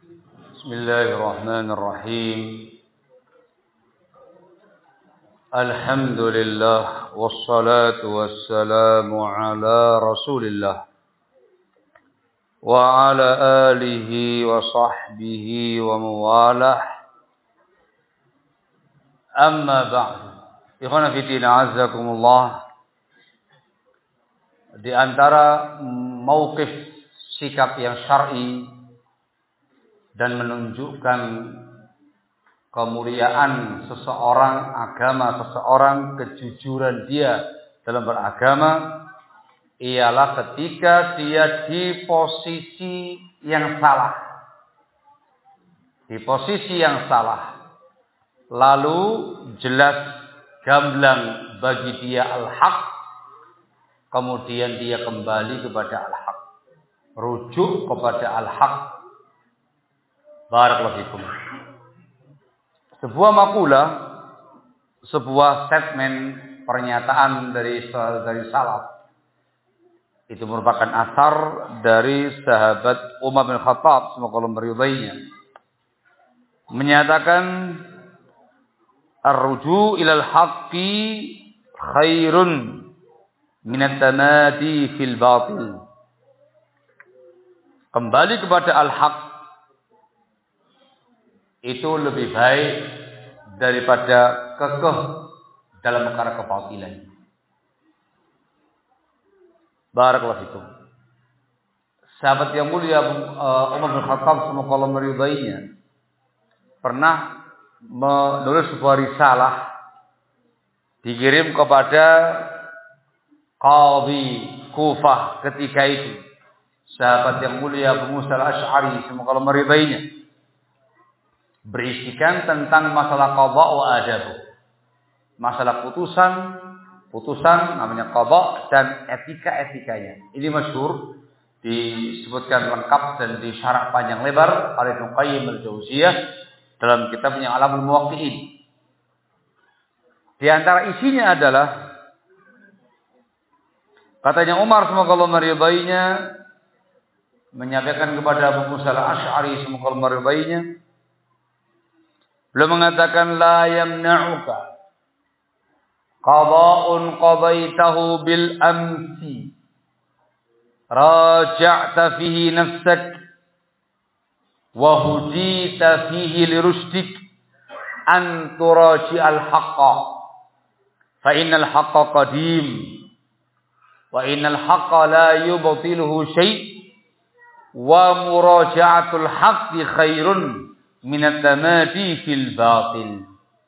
Bismillahirrahmanirrahim. Alhamdulillah wassalatu wassalamu ala Rasulillah wa ala alihi wa sahbihi wa mawalah. Amma ba'du. Ikhwana fi din, azzakumullah. Di antara mauqif sikap yang syar'i dan menunjukkan kemuliaan seseorang, agama seseorang, kejujuran dia dalam beragama ialah ketika dia di posisi yang salah. Di posisi yang salah. Lalu jelas gamblang bagi dia al-haq, kemudian dia kembali kepada al-haq. Rujuk kepada al-haq. Barakallahu fikum. Sebuah makalah, sebuah statement, pernyataan dari salaf. Itu merupakan asar dari sahabat Umar bin Khattab, semoga Allah meridainya. Menyatakan ar-ruju' ilal haqqi khairun minat tamadi fil batil. Kembali kepada al-haq itu lebih baik daripada kekeh dalam perkara kebatilan. Barakallahu fikum. Sahabat yang mulia Umar bin Khattab, semoga Allah meridainya, pernah menulis sebuah risalah dikirim kepada Qadhi Kufah ketika itu. Sahabat yang mulia Abu Musa al-Asy'ari, semoga Allah meridainya, berisikan tentang masalah qadha wa adab. Masalah putusan namanya qadha dan etika-etikanya. Ini masyhur, disebutkan lengkap dan disyarah panjang lebar oleh Ibnu Qayyim al-Jauziyah dalam kitabnya Alamul Muwaqqi'in. Di antara isinya adalah katanya Umar, semoga Allah meridainya, menyampaikan kepada Abu Musa al-Asy'ari, semoga Allah meridainya, beliau mengatakan la yamna'uka qada'un qadaitahu bil amsi raja'ta fihi nafsak wa hudita fihi lirusdik an turaji'al haqqa fa innal haqqa qadim wa innal haqqa la yubtiluhu syai' wa muraja'atul haqqi khairun minat tamadi fil batil.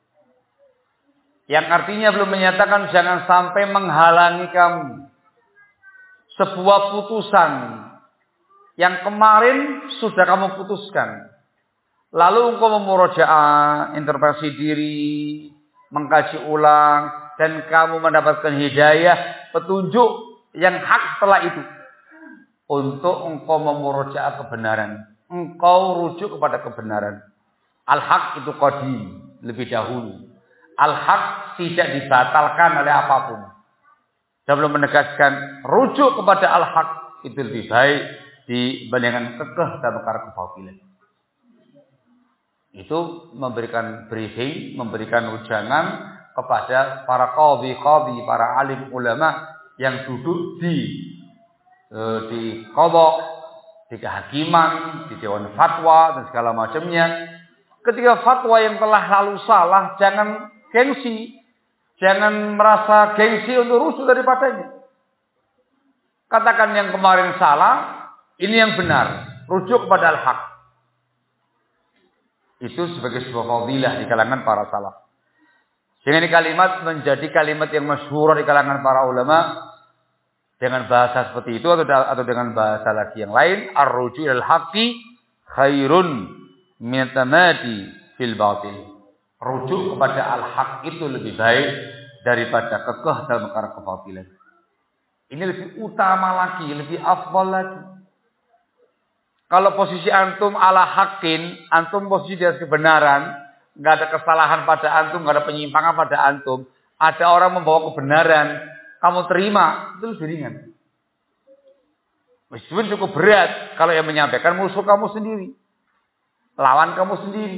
Yang artinya belum menyatakan jangan sampai menghalangi kamu sebuah putusan yang kemarin sudah kamu putuskan, lalu engkau memurajaah, interpretasi diri, mengkaji ulang, dan kamu mendapatkan hidayah, petunjuk yang hak setelah itu, untuk engkau memurajaah kebenaran, engkau rujuk kepada kebenaran. Al-haq itu qadim, lebih dahulu. Al-haq tidak dibatalkan oleh apapun. Dan belum menegaskan rujuk kepada al-haq itu lebih baik dibandingkan kekeh dalam perkara kebatilan. Itu memberikan briefing, memberikan ujangan kepada para qadhi, para alim ulama yang duduk di qadha, di kehakiman, di dewan fatwa dan segala macamnya. Ketika fatwa yang telah lalu salah, jangan gengsi, jangan merasa gengsi untuk rujuk daripadanya. Katakan yang kemarin salah, ini yang benar, rujuk kepada al-haq. Itu sebagai sebuah fadilah di kalangan para salaf. Sehingga ini kalimat menjadi kalimat yang masyhur di kalangan para ulama dengan bahasa seperti itu atau dengan bahasa lagi yang lain, ar-ruju' ilal haqqi khairun min tamadi fil batil. Rujuk kepada al-haq itu lebih baik daripada kekeh dalam perkara kebatilan. Ini lebih utama lagi, lebih afdal lagi. Kalau posisi antum ala haqqin, antum posisi di atas kebenaran, enggak ada kesalahan pada antum, enggak ada penyimpangan pada antum, ada orang membawa kebenaran, kamu terima, itu lebih ringan. Meskipun cukup berat kalau yang menyampaikan musuh kamu sendiri. lawan kamu sendiri.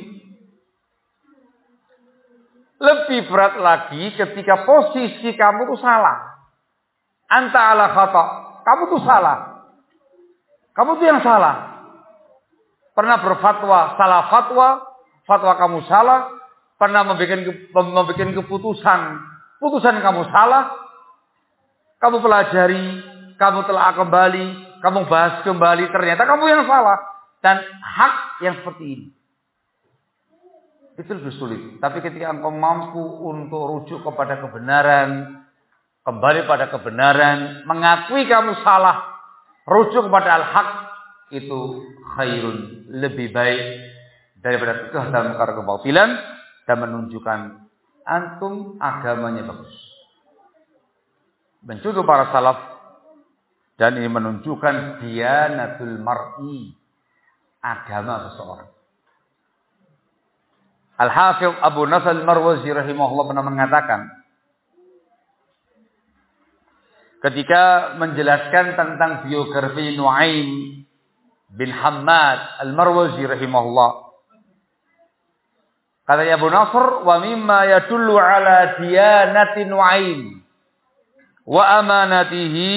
Lebih berat lagi ketika posisi kamu tuh salah. Anta ala khata. Kamu tuh salah. Kamu tuh yang salah. Pernah berfatwa, salah fatwa, fatwa kamu salah. Pernah membuat keputusan, putusan kamu salah. Kamu pelajari, kamu telah kembali, kamu bahas kembali, ternyata kamu yang salah. Dan hak yang seperti ini. Itu lebih sulit. Tapi ketika engkau mampu untuk rujuk kepada kebenaran, kembali pada kebenaran, mengakui kamu salah, rujuk kepada al-haq, itu khairun, lebih baik daripada kekeh dalam perkara kebatilan dan menunjukkan antum agamanya bagus. Mencontoh para salaf, dan ini menunjukkan diyanatul mar'i, agama seseorang. Al-Hafidh Abu Nasr al-Marwazi rahimahullah pernah mengatakan, ketika menjelaskan tentang biografi Nu'aim bin Hammad al-Marwazi rahimahullah, katanya Abu Nasr, wa mimma yadullu ala diyanati Nu'aim wa amanatihi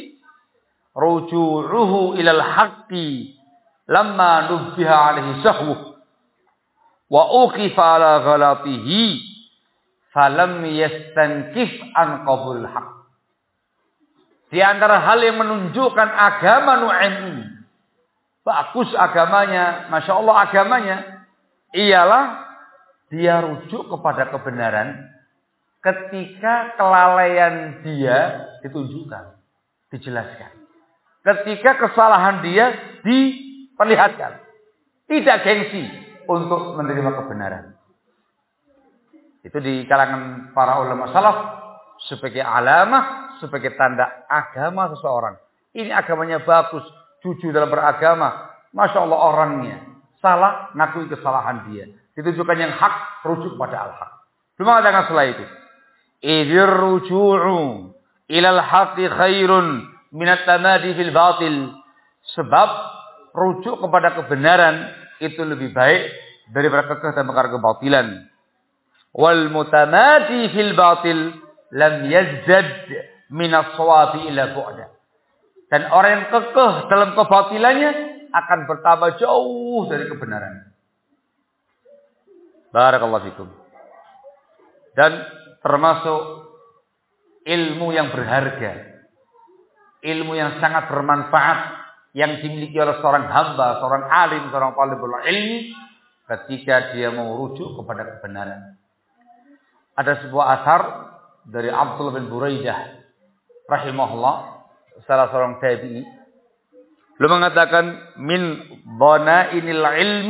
ruju'uhu ilal haqqi lamma nubbiha alaihi sahwuh wa uqifa ala ghalatihi falam yastankif an qabul haqq. Di antara hal yang menunjukkan agama Nu'aim ini bagus agamanya, Masya Allah agamanya, ialah dia rujuk kepada kebenaran ketika kelalaian dia ditunjukkan, dijelaskan. Ketika kesalahan dia diperlihatkan. Tidak gengsi untuk menerima kebenaran. Itu di kalangan para ulama salaf sebagai alamah, sebagai tanda agama seseorang. Ini agamanya bagus, jujur dalam beragama. Masya Allah orangnya. Salah, ngakui kesalahan dia. Ditunjukkan yang hak, rujuk pada al-haq. Belum mengatakan setelah itu. Idzir ruju'u ilal haqqi khairun minat tamadi fil batil. Sebab rujuk kepada kebenaran itu lebih baik daripada kekeh dalam perkara kebatilan. Wal mutamadi fil batil lam yazdad minas shawabi ila bu'da. Dan orang yang kekeh dalam kebatilannya akan bertambah jauh dari kebenaran. Barakallahu fikum. Dan termasuk ilmu yang berharga, ilmu yang sangat bermanfaat yang dimiliki oleh seorang hamba, seorang alim, seorang talibul ilmi ketika dia mau rujuk kepada kebenaran. Ada sebuah asar dari Abdullah bin Buraidah rahimahullah, salah seorang tabi'i. Beliau mengatakan min dhanainil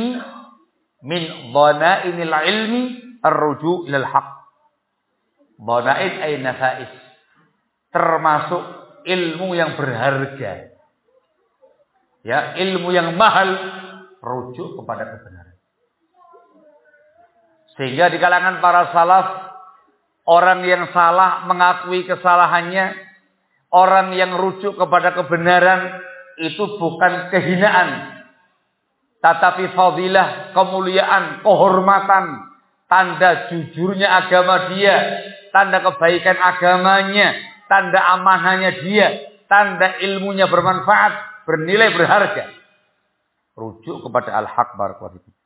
ilmi ar-ruju' ilal haqq. Dhanain ay nafais. Termasuk ilmu yang berharga. Ya, ilmu yang mahal, rujuk kepada kebenaran. Sehingga di kalangan para salaf, orang yang salah mengakui kesalahannya, orang yang rujuk kepada kebenaran itu bukan kehinaan, tetapi fadilah, kemuliaan, kehormatan, tanda jujurnya agama dia, tanda kebaikan agamanya, tanda amanahnya dia, tanda ilmunya bermanfaat, bernilai berharga. Rujuk kepada al-haq barakallahu fikum.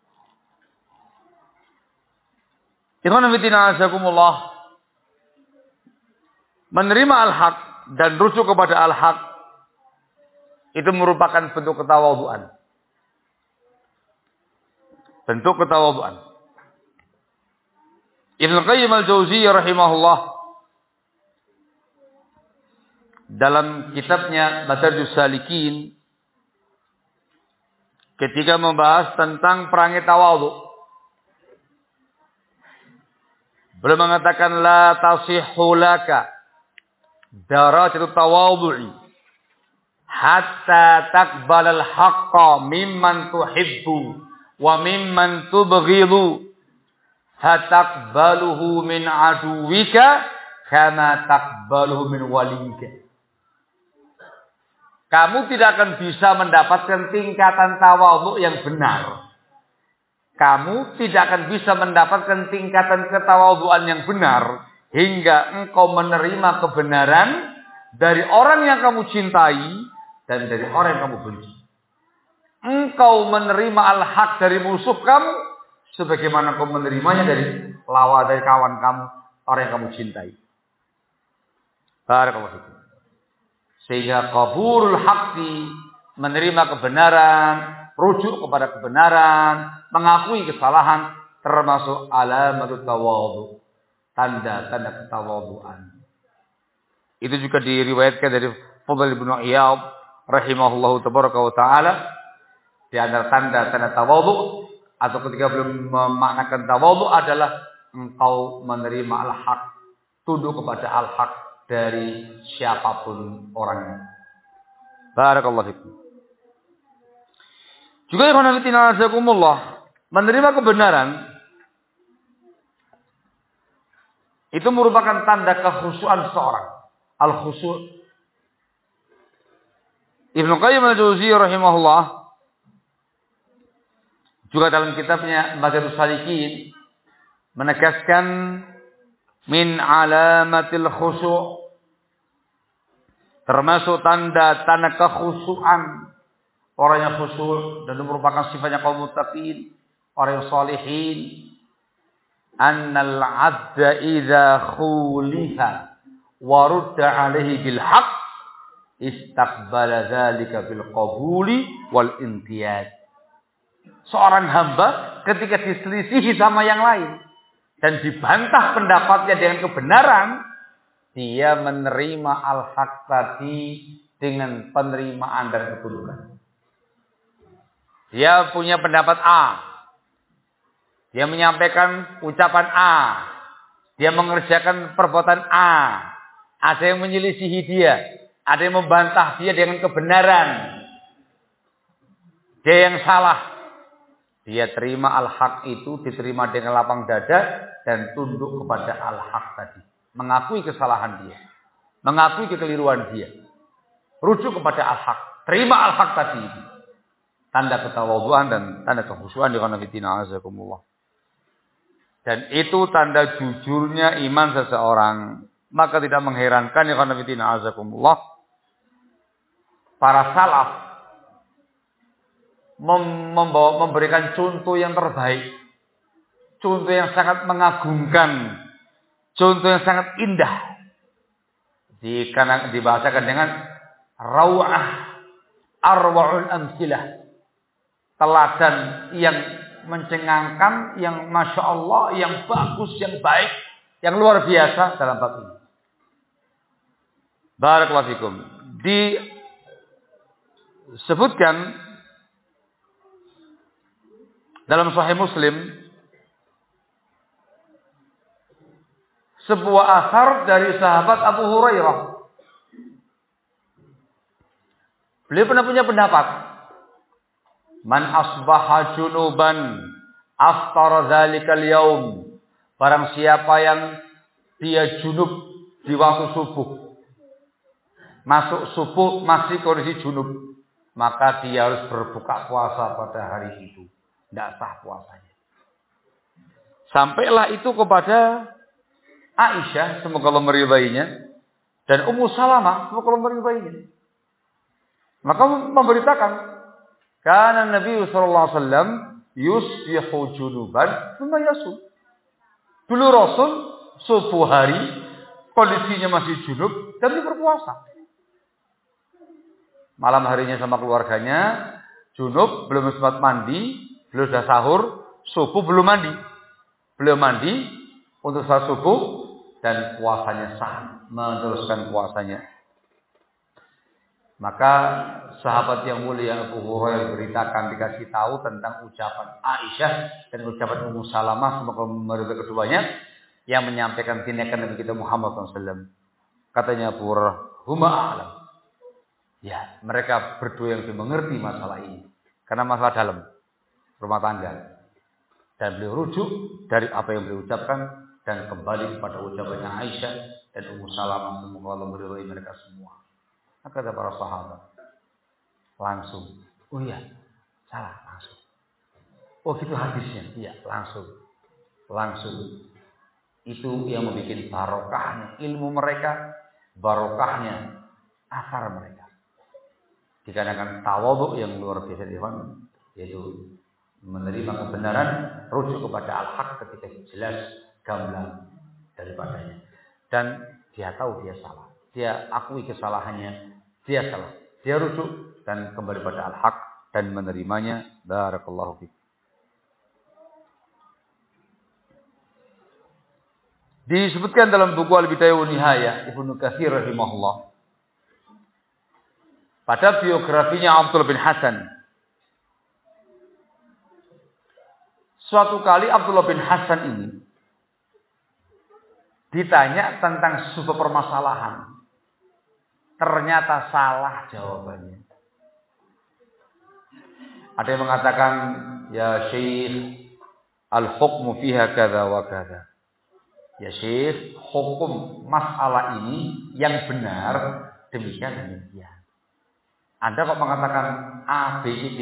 Ikhwan fillah azakumullah. Menerima al-haq dan rujuk kepada al-haq itu merupakan bentuk ketawadhuan. Bentuk ketawadhuan. Ibnu Qayyim al-Jauziyah rahimahullah dalam kitabnya Madarijus Salikin ketika membahas tentang perangai tawadhu, beliau mengatakan la tasihhu laka darajatut tawadhu'i hatta taqbalal haqqa mimman tuhibbu wa mimman tubghidu hataqbaluhu min aduwika kama taqbaluhu min walika. Kamu tidak akan bisa mendapatkan tingkatan tawadhu yang benar kamu tidak akan bisa mendapatkan tingkatan ketawadhuan yang benar hingga engkau menerima kebenaran dari orang yang kamu cintai dan dari orang yang kamu benci. Engkau menerima al-haq dari musuh kamu sebagaimana kau menerimanya dari kawan kamu, orang yang kamu cintai. Barakallahu fikum. Sehingga qabulul haqqi, menerima kebenaran, rujuk kepada kebenaran, mengakui kesalahan, termasuk alamatut tawadhu, tanda-tanda ketawadhuan. Itu juga diriwayatkan dari Fudail bin Iyad rahimahullahu tabaraka wa taala, di antara tanda-tanda tawadhu atau ketika belum memaknakan tawadhu adalah engkau menerima al-haq, tunduk kepada al-haq dari siapapun orangnya. Barakallahu fikum. Juga ikhwan fillah azakumullah, menerima kebenaran itu merupakan tanda kekhusyuan seorang. Al-khusyu'. Ibnu Qayyim al-Jauziyah rahimahullah juga dalam kitabnya Madarijus Salikin menegaskan min alamatil khusyu', termasuk tanda-tanda kekhusyuan orang yang khusyuk dan merupakan sifatnya kaum muttaqin, orang yang salihin, annal 'abda idza khulifa wa rudda 'alaihi bil haqq istaqbala dzalika bil qabuli wal intiyad. Seorang hamba ketika diselisihi sama yang lain dan dibantah pendapatnya dengan kebenaran, dia menerima al-haq tadi dengan penerimaan dan ketundukan. Dia punya pendapat A. Dia menyampaikan ucapan A. Dia mengerjakan perbuatan A. Ada yang menyelisihi dia. Ada yang membantah dia dengan kebenaran. Dia yang salah. Dia terima al-haq itu, diterima dengan lapang dada dan tunduk kepada al-haq tadi. Mengakui kesalahan dia. Mengakui kekeliruan dia. Rujuk kepada al-haq. Terima al-haq tadi itu. Tanda ketawadhuan dan tanda kekhusyuan di kana fitina azakumullah. Dan itu tanda jujurnya iman seseorang. Maka tidak mengherankan ya kana fitina azakumullah, para salaf memberikan contoh yang terbaik, contoh yang sangat mengagumkan, contoh yang sangat indah, dibahasakan dengan raw'ah arwa'ul amsilah, teladan yang mencengangkan, yang masya Allah, yang bagus, yang baik, yang luar biasa dalam bab ini. Barakallahu fikum. Disebutkan dalam Sahih Muslim sebuah asar dari sahabat Abu Hurairah. Beliau pernah punya pendapat, man asbaha junuban aftara dzalikal yaum. Barang siapa yang dia junub di waktu subuh, masuk subuh masih kondisi junub, maka dia harus berbuka puasa pada hari itu. Tidak sah puasanya. Sampailah itu kepada Aisyah, semoga Allah meridainya, dan Ummu Salamah, semoga Allah meridainya. Maka memberitakan, kana Nabi sallallahu alaihi wasallam yusbihu junuban tsumma yasum. Dulu Rasul subuh hari kondisinya masih junub dan dia berpuasa. Malam harinya sama keluarganya junub, belum sempat mandi, belum sudah sahur, subuh belum mandi. Belum mandi untuk salat subuh dan puasanya sah, meneruskan puasanya. Maka sahabat yang mulia Abu Hurairah beritakan, dikasih tahu tentang ucapan Aisyah dan ucapan Ummu Salamah, semoga meridai keduanya, yang menyampaikan tindakan Nabi kita Muhammad SAW. Katanya Abu Hurairah, huma a'lam. Ya, mereka berdua yang lebih mengerti masalah ini. Karena masalah dalam rumah tangga. Dan beliau rujuk dari apa yang beliau ucapkan dan kembali kepada ucapannya Aisyah dan Ummu Salamah, semoga Allah meridai mereka semua. Maka kata para sahabat langsung, oh iya, salah langsung. Oh gitu hadisnya. Iya, langsung. Itu yang membuat barokahnya ilmu mereka, barokahnya asar mereka. Dikarenakan tawadhu yang luar biasa yaitu menerima kebenaran, rujuk kepada al-haq ketika jelas gamblang daripadanya. Dan dia tahu dia salah. Dia akui kesalahannya, dia salah. Dia rujuk dan kembali pada al-haq dan menerimanya. Barakallahu fiik. Disebutkan dalam buku Al-Bidayah wa Nihayah Ibnu Katsir rahimahullah. Pada biografinya Abdullah bin Hasan. Suatu kali Abdullah bin Hasan ini ditanya tentang sebuah permasalahan. Ternyata salah jawabannya. Ada yang mengatakan, ya Syekh, al-hukmu fiha kadza wa kadza. Ya Syekh, hukum masalah ini yang benar demikian dan demikian. Anda kok mengatakan A, B, C, D?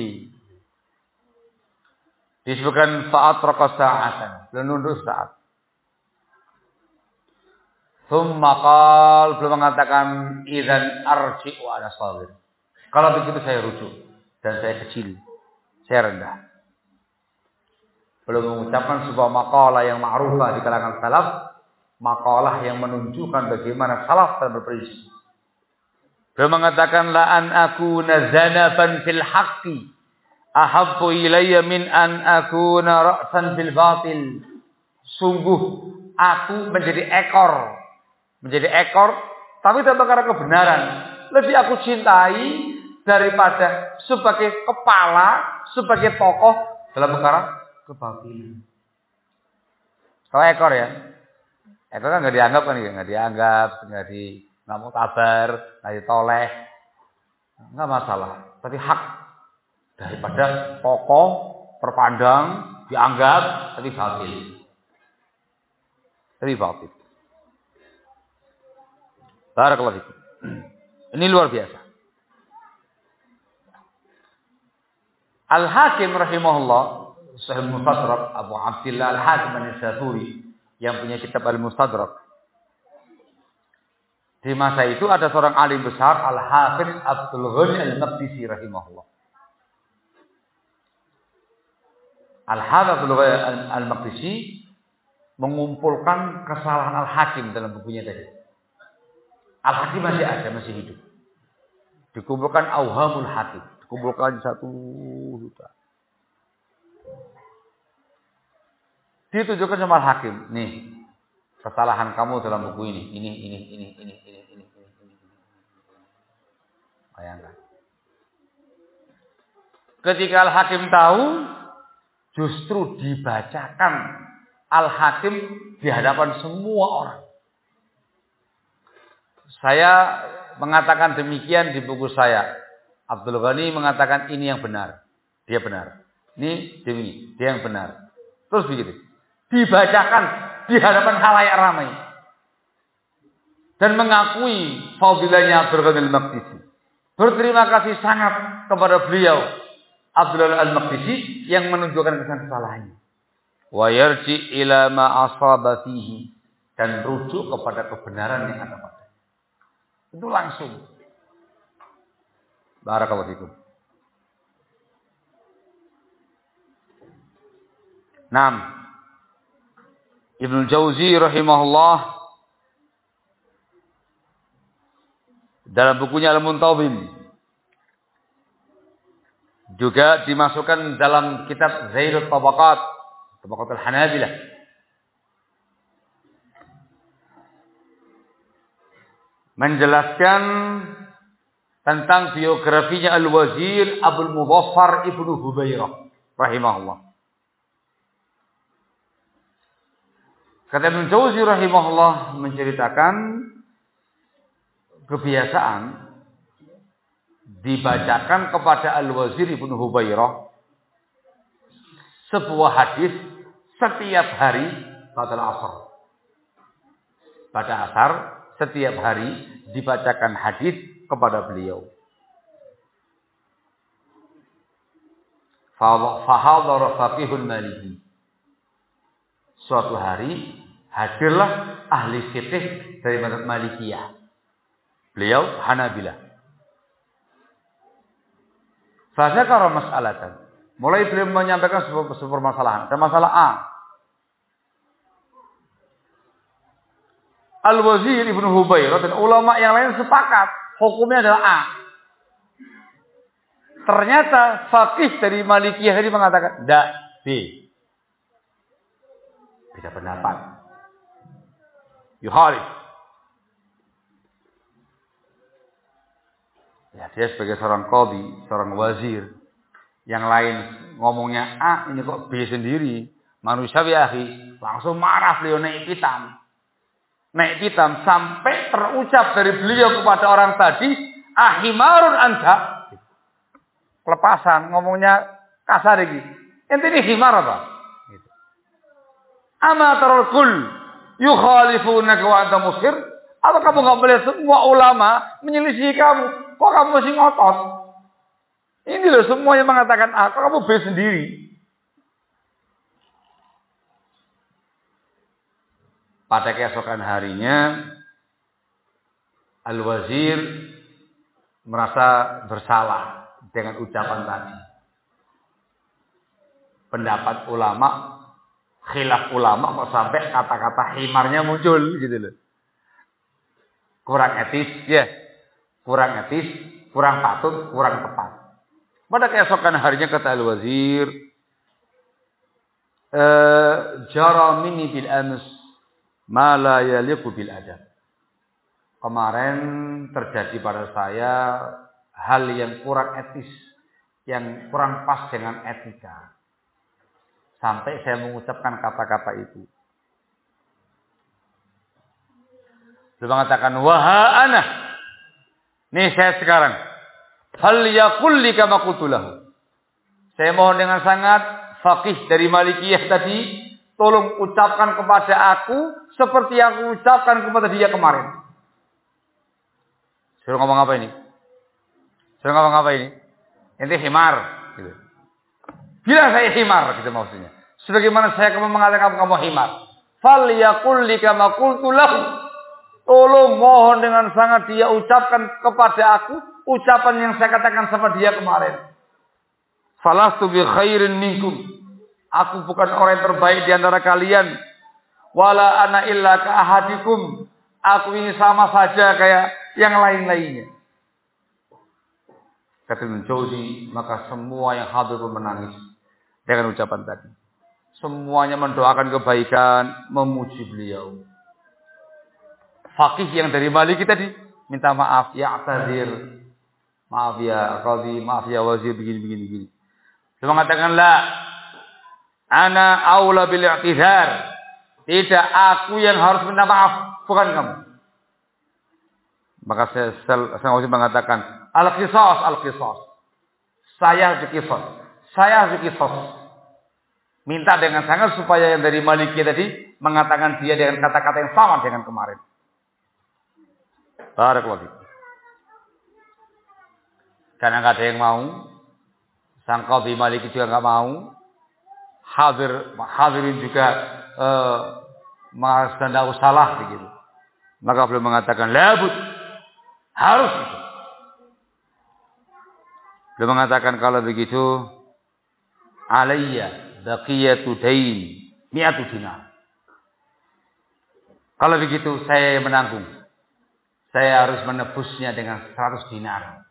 Disebutkan fa'atraqa sa'atan, menunduk saat. Tsumma qala, belum mengatakan idzan arji'u ana sabir. Kalau begitu saya rujuk dan saya kecil, saya rendah. Belum mengucapkan sebuah maqalah yang ma'rufah di kalangan salaf, maqalah yang menunjukkan bagaimana salaf dalam berprinsip. Belum mengatakan la an akuna zanaban fil haqqi ahabbu ilayya min an akuna ra'san fil batil. Sungguh aku menjadi ekor tapi dalam perkara kebenaran lebih aku cintai daripada sebagai kepala, sebagai tokoh dalam perkara kebatilan. Kalau ekor ya, ekor kan nggak dianggap, nggak mau kabar, nggak ditoleh, nggak masalah. Tapi hak daripada tokoh terpandang dianggap tapi batil. Barakallahu fikum. Ini luar biasa. Al-Hakim rahimahullah, Sahih Mustadrak Abu Abdillah Al-Hakim An-Nisaburi yang punya kitab Al-Mustadrak. Di masa itu ada seorang alim besar, Al-Hafiz Abdul Ghani Al-Maqdisi rahimahullah. Al-Hafiz Abdul Ghani Al-Maqdisi mengumpulkan kesalahan Al-Hakim dalam bukunya tadi. Al-Hakim masih ada, masih hidup. Dikumpulkan Auhamul Hakim, dikumpulkan 1 juta. Ditujukan sama Al-Hakim, nih kesalahan kamu dalam buku ini. Bayangkan. Ketika Al-Hakim tahu, justru dibacakan Al-Hakim di hadapan semua orang. Saya mengatakan demikian di buku saya. Abdul Ghani mengatakan ini yang benar. Dia benar. Ini dia yang benar. Terus begitu. Dibacakan di hadapan khalayak ramai. Dan mengakui fadilahnya Abdul Ghani Al-Maqdisi. Berterima kasih sangat kepada beliau Abdul Ghani Al-Maqdisi yang menunjukkan kesalahannya. Wa yarji ila ma asaba fihi, dan rujuk kepada kebenaran yang ada pada. Itu langsung. Barakallahu fikum. 6. Ibnu Jauzi rahimahullah dalam bukunya Al-Muntazim juga dimasukkan dalam kitab Zailul Tabaqat Al-Hanabilah. Menjelaskan tentang biografinya Al-Wazir Abdul Mudhaffar Ibnu Hubairah rahimahullah. Kata Ibnu Jauzi rahimahullah menceritakan kebiasaan dibacakan kepada Al-Wazir Ibnu Hubairah sebuah hadis setiap hari pada asar. Pada asar setiap hari dibacakan hadis kepada beliau. Fahadhara faqihun maliki. Suatu hari hadirlah ahli fikih dari mazhab Malikiyah. Beliau Hanabilah. Fadzakara mas'alatan. Mulai beliau menyampaikan sebuah permasalahan. Ada masalah A. Al-Wazir Ibnu Hubayr dan ulama yang lain sepakat hukumnya adalah A. Ternyata faqih dari Malikiyah tadi mengatakan tidak, B. Beda pendapat. Yukhalif. Ya, dia sebagai seorang qadhi, seorang wazir. Yang lain ngomongnya A, ini kok B sendiri. Manusia ya akhi, langsung marah beliau naik pitam. Naik pitam sampai terucap dari beliau kepada orang tadi, ahimarun anta. Kelepasan, ngomongnya kasar lagi. Ente ini himar apa? Gitu. Ama tarul kul yukhalifunaka wa anta musir? Atau kamu enggak melihat semua ulama menyelisih kamu? Kok kamu masih ngotot? Ini loh semua yang mengatakan A, kok kamu B sendiri? Pada keesokan harinya Al-Wazir merasa bersalah dengan ucapan tadi. Pendapat ulama, khilaf ulama kok sampai kata-kata himarnya muncul gitu loh. Kurang etis, ya. Kurang etis, kurang patut, kurang tepat. Pada keesokan harinya kata Al-Wazir, jara minni bil ams ma la yaliqu bil adab. Kemarin terjadi pada saya hal yang kurang etis, yang kurang pas dengan etika. Sampai saya mengucapkan kata-kata itu. Dia mengatakan, "Waha ana." Nih saya sekarang. Hal yaqul li kama qultu lahu. Saya mohon dengan sangat faqih dari Malikiyah tadi, tolong ucapkan kepada aku seperti yang aku ucapkan kepada dia kemarin. Suruh ngomong apa ini? Suruh ngomong apa ini? Ente himar. Gitu. Bilang saya himar, gitu maksudnya. Sebagaimana saya mengatakan kamu himar. Fal yaqul li kama qultu lahu. Tolong mohon dengan sangat dia ucapkan kepada aku ucapan yang saya katakan sama dia kemarin. Falastu bi khairin minkum. Aku bukan orang yang terbaik di antara kalian. Wala ana illa ka ahadikum. Aku ini sama saja kayak yang lain-lainnya. Kata Ibnu Jauzi, maka semua yang hadir pun menangis dengan ucapan tadi. Semuanya mendoakan kebaikan, memuji beliau. Faqih yang dari Maliki tadi minta maaf, ya atazir, maaf ya qadhi, maaf ya wazir, begini. Dia mengatakan la, ana aula bil i'tizar. Tidak, aku yang harus minta maaf, bukan kamu. Maka saya mengatakan al-qisas. Saya harus qisas. Minta dengan sangat supaya yang dari Maliki tadi mengatakan dia dengan kata-kata yang sama dengan kemarin. Barakallahu fiik. Karena nggak ada yang mau, sang qadhi Maliki juga nggak mau, hadirin juga merasa tidak salah begitu. Maka beliau mengatakan labud, harus itu. Beliau mengatakan kalau begitu, alayya baqiyatu dain 100 dinar. Kalau begitu saya yang menanggung. Saya harus menebusnya dengan 100 dinar.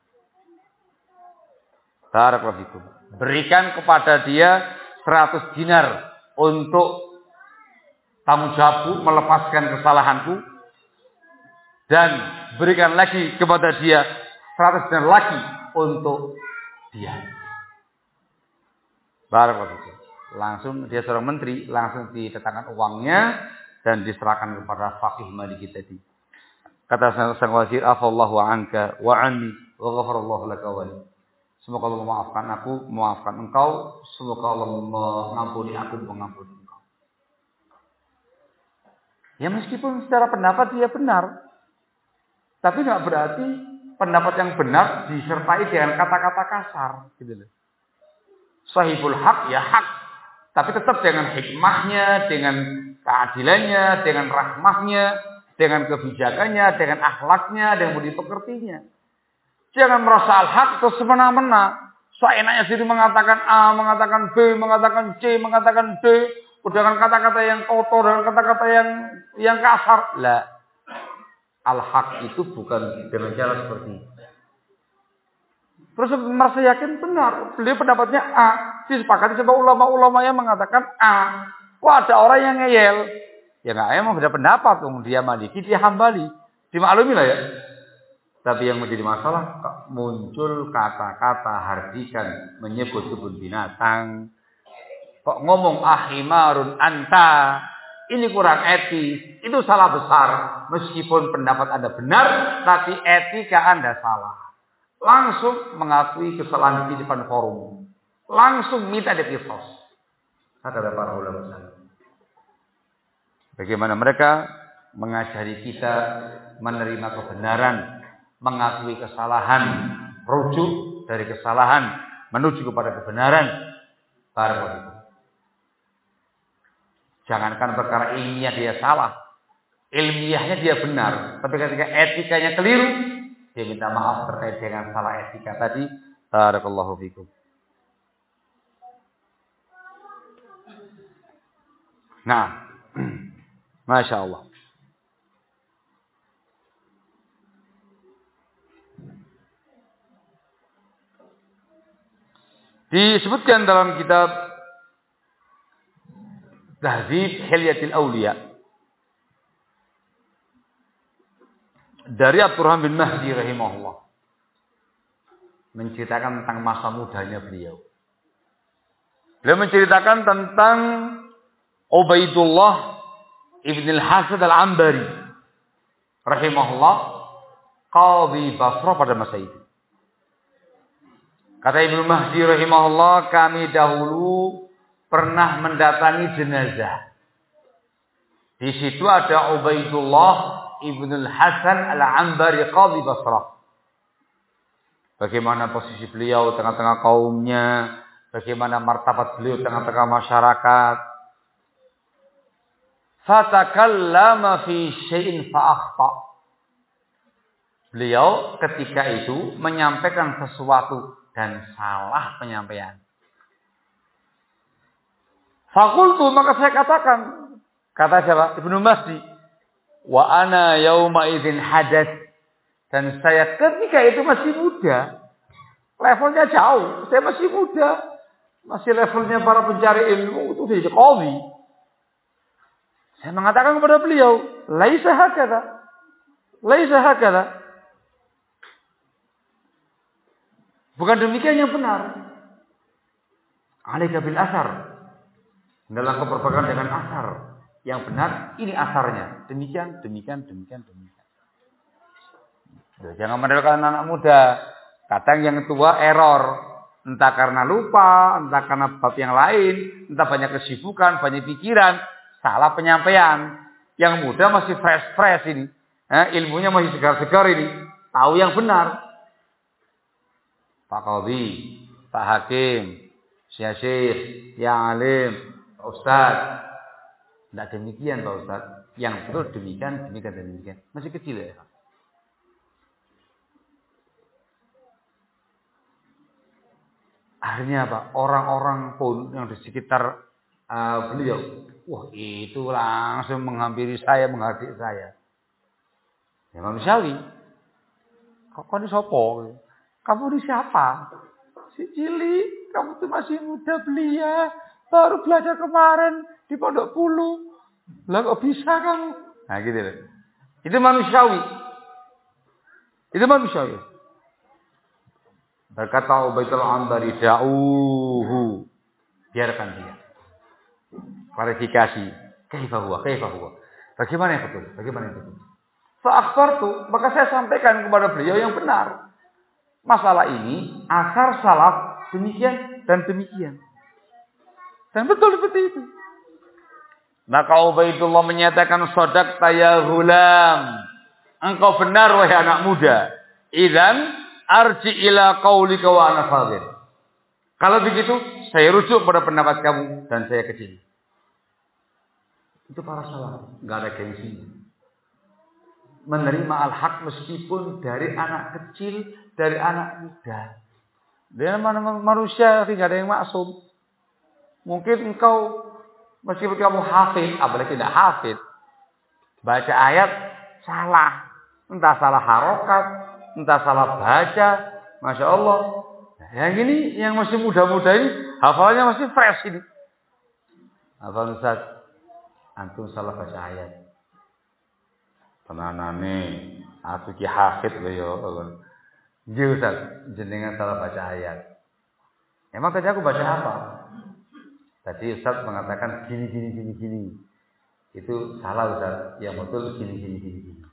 Barakallahu fikum. Berikan kepada dia 100 dinar untuk tanggung jawabku, melepaskan kesalahanku. Dan berikan lagi kepada dia 100 dinar lagi untuk dia. Barakallahu fikum. Langsung dia seorang menteri, langsung ditetapkan uangnya dan diserahkan kepada faqih Maliki tadi. Kata sang wazir, afallahu anka wa anni wa ghafarallahu laka wa li. Semoga Allah memaafkan aku, memaafkan engkau. Semoga Allah mengampuni aku, mengampuni engkau. Ya meskipun secara pendapat dia benar, tapi tidak berarti pendapat yang benar disertai dengan kata-kata kasar, gitu loh. Sahibul hak ya hak. Tapi tetap dengan hikmahnya, dengan keadilannya, dengan rahmahnya, dengan kebijakannya, dengan akhlaknya, dengan budi pekertinya. Jangan merasa al-haq terus semena-mena. Seenaknya sendiri mengatakan A, mengatakan B, mengatakan C, mengatakan D. Dengan kata-kata yang kotor, dengan kata-kata yang kasar. Lah, al-haq itu bukan dengan cara seperti itu. Terus merasa yakin benar. Beliau pendapatnya A. Disepakati sama ulama-ulama yang mengatakan A. Kok ada orang yang ngeyel? Ya nggak emang beda pendapat. Dia Maliki, dia Hambali. Dimaklumi lah ya. Tapi yang menjadi masalah, muncul kata-kata hardikan, menyebut-sebut binatang. Kok ngomong ahimarun anta, ini kurang etis, itu salah besar. Meskipun pendapat Anda benar, tapi etika Anda salah. Langsung mengakui kesalahan di depan forum. Langsung minta dikisos. Kata para ulama. Bagaimana mereka mengajari kita menerima kebenaran, mengakui kesalahan, rujuk dari kesalahan menuju kepada kebenaran. Barakallahu. Jangankan perkara ilmiah dia salah, ilmiahnya dia benar, tapi ketika etikanya keliru, dia minta maaf terkait dengan salah etika tadi. Barakallahu fikum. Nah, Masya Allah. Disebutkan dalam kitab Tahdzib Hilyatil Auliya dari Abdurrahman bin Mahdi rahimahullah, menceritakan tentang masa mudanya beliau. Beliau menceritakan tentang Ubaidullah Ibn al-Hasan al-Ambari rahimahullah, qadhi Basrah pada masa itu. Kata Ibnu Mahdi rahimahullah, kami dahulu pernah mendatangi jenazah. Di situ ada Ubaidullah Ibn al-Hasan al-Ambari qadhi Basrah. Bagaimana posisi beliau tengah-tengah kaumnya, bagaimana martabat beliau tengah-tengah masyarakat. Fatakallama fi syai'in fa'akhta. Beliau ketika itu menyampaikan sesuatu dan salah penyampaian. Fakultu, maka saya katakan, kata siapa? Ibnu Mahdi. Wa ana yauma idzin hadath. Dan saya ketika itu masih muda. Levelnya jauh. Saya masih muda. Masih levelnya para pencari ilmu itu jadi qadhi. Saya mengatakan kepada beliau, laisa hakadha. Laisa hakadha. Bukan demikian yang benar. Alaika bil asar. Dalam keberpegang dengan asar. Yang benar, ini asarnya. Demikian. Jangan mendelkan anak muda. Kadang yang tua error. Entah karena lupa, entah karena bab yang lain, entah banyak kesibukan, banyak pikiran, salah penyampaian. Yang muda masih fresh ini. Ilmunya masih segar-segar ini. Tahu yang benar. Pak Qadhi, Pak Hakim, Syekh, Ya Alim, Pak Ustaz. Tidak demikian Pak Ustaz. Yang betul demikian. Masih kecil ya. Akhirnya apa? Orang-orang pun yang di sekitar beliau, wah itu langsung menghampiri saya, menghardik saya. Ya manusiawi. Kok ini sopo? Kamu ini siapa? Si Cili, kamu tuh masih muda belia, baru belajar kemarin di Pondok Bulu. Lah kok bisa kamu? Nah gitu loh. Itu manusiawi. Berkata Ubaidullah Ambari, da'uhu. Biarkan dia. Klarifikasi. Kaifa huwa. Bagaimana yang betul? Fa'akhbartu, maka saya sampaikan kepada beliau yang benar. Masalah ini asar salaf demikian dan demikian. Dan betul seperti itu. Maka Ubaidullah menyatakan, shadaqta ya ghulam. Engkau benar wahai anak muda. Idzan arji ila qaulika wa ana fadhil. Kalau begitu, saya rujuk pada pendapat kamu dan saya kecil. Itu para salaf, nggak ada gengsinya. Menerima al-haq meskipun dari anak kecil, dari anak muda. Dia manusia tidak ada yang maksum. Mungkin engkau meskipun kamu hafid, apalagi tidak hafid, baca ayat salah, entah salah harokat, entah salah baca, masya Allah. Yang ini, yang masih muda-muda ini, hafalannya masih fresh ini. Hafal Ustaz, antum salah baca ayat. Tenanane, aku ki hafid lho ya. Nggih Ustaz, jenengan salah baca ayat. Emang tadi aku baca apa? Tadi Ustaz mengatakan gini. Itu salah Ustaz, yang betul gini.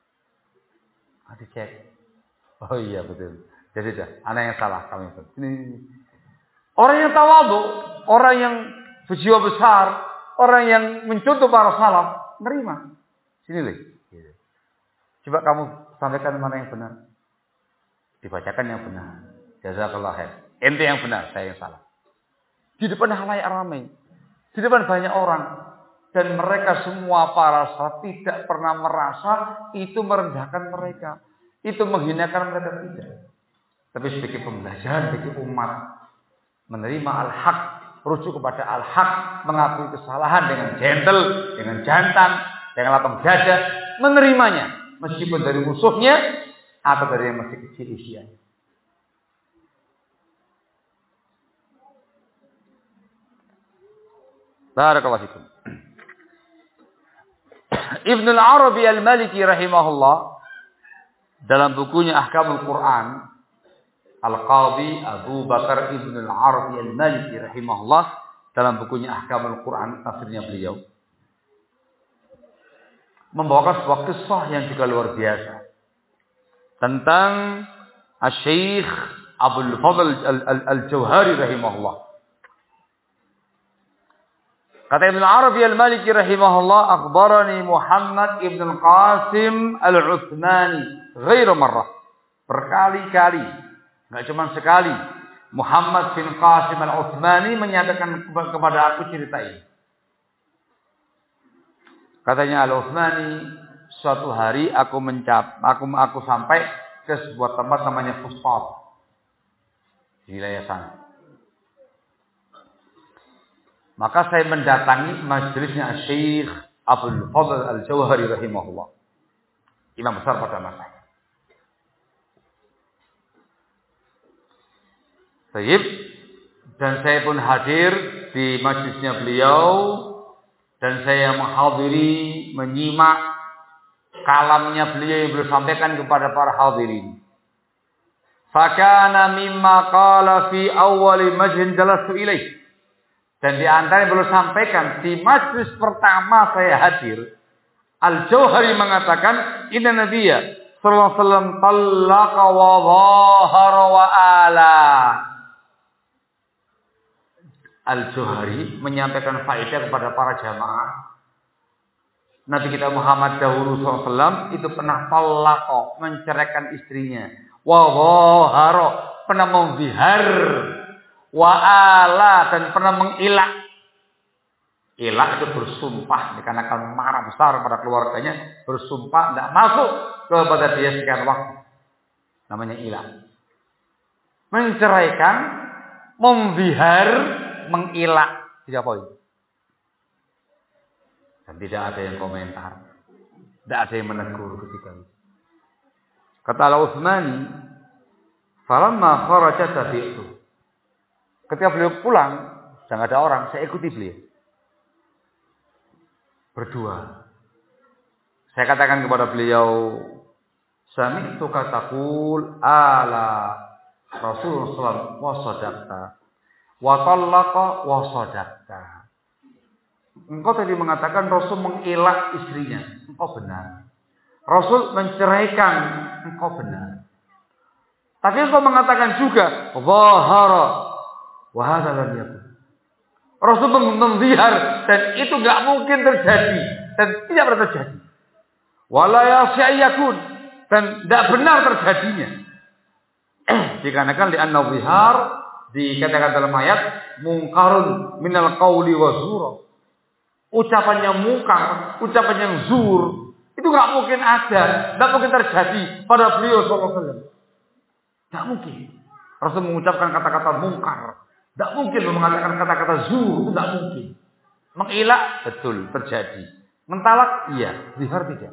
Cek. Oh iya betul. Jadi anak yang salah kami itu. Ini. Orang yang tawadhu, orang yang berjiwa besar, orang yang mencontoh para salaf, nerima. Sini lih. Coba kamu sampaikan mana yang benar. Dibacakan yang benar. Jazakallah khair. Ente yang benar, saya yang salah. Di depan halayak ramai. Di depan banyak orang. Dan mereka semua para salaf tidak pernah merasa itu merendahkan mereka. Itu menghinakan mereka, tidak. Tapi sebagai pembelajaran bagi umat. Menerima al-haq. Rujuk kepada al-haq. Mengakui kesalahan dengan gentle. Dengan jantan. Dengan lapang dada. Menerimanya. Meskipun dari musuhnya. Atau dari yang masih kecil usianya. Barakallahu fikum. Ibnu al-Arabi al-Maliki rahimahullah dalam bukunya Ahkamul Quran, Al-Qadhi Abu Bakar Ibnu al-Arabi al-Maliki rahimahullah dalam bukunya Ahkamul Quran, tafsirnya beliau membawakan sebuah kisah yang juga luar biasa tentang Asy-Syaikh Abdul Fadl al-Jauhari rahimahullah. Kata Ibnu Arabi al-Maliki rahimahullah, akhbarani Muhammad ibn al-Qasim al-Utsmani ghairu marrah. Berkali-kali, enggak cuma sekali, Muhammad bin Qasim al-Utsmani menyatakan kepada aku cerita ini. Katanya al-Utsmani, suatu hari aku sampai ke sebuah tempat namanya Fustat di wilayah sana. Maka saya mendatangi majelisnya Syekh Abdul Fadl al-Jauhari rahimahullah. Imam besar pada masanya. Baik, dan saya pun hadir di majelisnya beliau dan saya menghadiri, menyimak kalamnya beliau yang beliau sampaikan kepada para hadirin. Fakana mimma qala fi awwali majlis jalastu ilaih. Dan di antara yang beliau sampaikan di majlis pertama saya hadir, Al-Jauhari mengatakan, inna Nabiya sallallahu alaihi wasallam talaqa wa dhahara wa ala. Al-Jauhari menyampaikan faedah kepada para jamaah. Nabi kita Muhammad dahulu SAW itu pernah talaqa, menceraikan istrinya. Wa dhahara, pernah membihar. Wa'ala, dan pernah mengilak. Ilak itu bersumpah dikarenakan marah besar pada keluarganya, bersumpah tidak masuk kepada dia sekian waktu. Namanya ilak. Menceraikan, membihar, mengilak. 3 poin. Dan tidak ada yang komentar. Tidak ada yang menegur ketika itu. Kata Al-Utsmani, falamma kharaja tabi'tu. Ketika beliau pulang, sudah nggak ada orang, saya ikuti beliau. Berdua. Saya katakan kepada beliau, sami'tu kataqul ala Rasulullah wa sadaqta wa tallaqa wa sadaqta. Engkau tadi mengatakan Rasul mengilak istrinya, engkau benar. Rasul menceraikan, engkau benar. Tapi engkau mengatakan juga zahara. Wahada lam yakun. Rasul menzihar dan itu enggak mungkin terjadi dan tidak pernah terjadi. Wala yas'ayakun dan tidak benar terjadinya. Dikarenakan li anna zihar Dikatakan dalam ayat, mungkarun minal qawli wa zura. Ucapannya mungkar, ucapan yang zur, itu nggak mungkin ada, nggak mungkin terjadi pada beliau sallallahu alaihi wasallam. Nggak mungkin. Rasul mengucapkan kata-kata mungkar, nggak mungkin mengatakan kata-kata zur, itu nggak mungkin. Mengilah betul terjadi, mentalak iya, zihar tidak.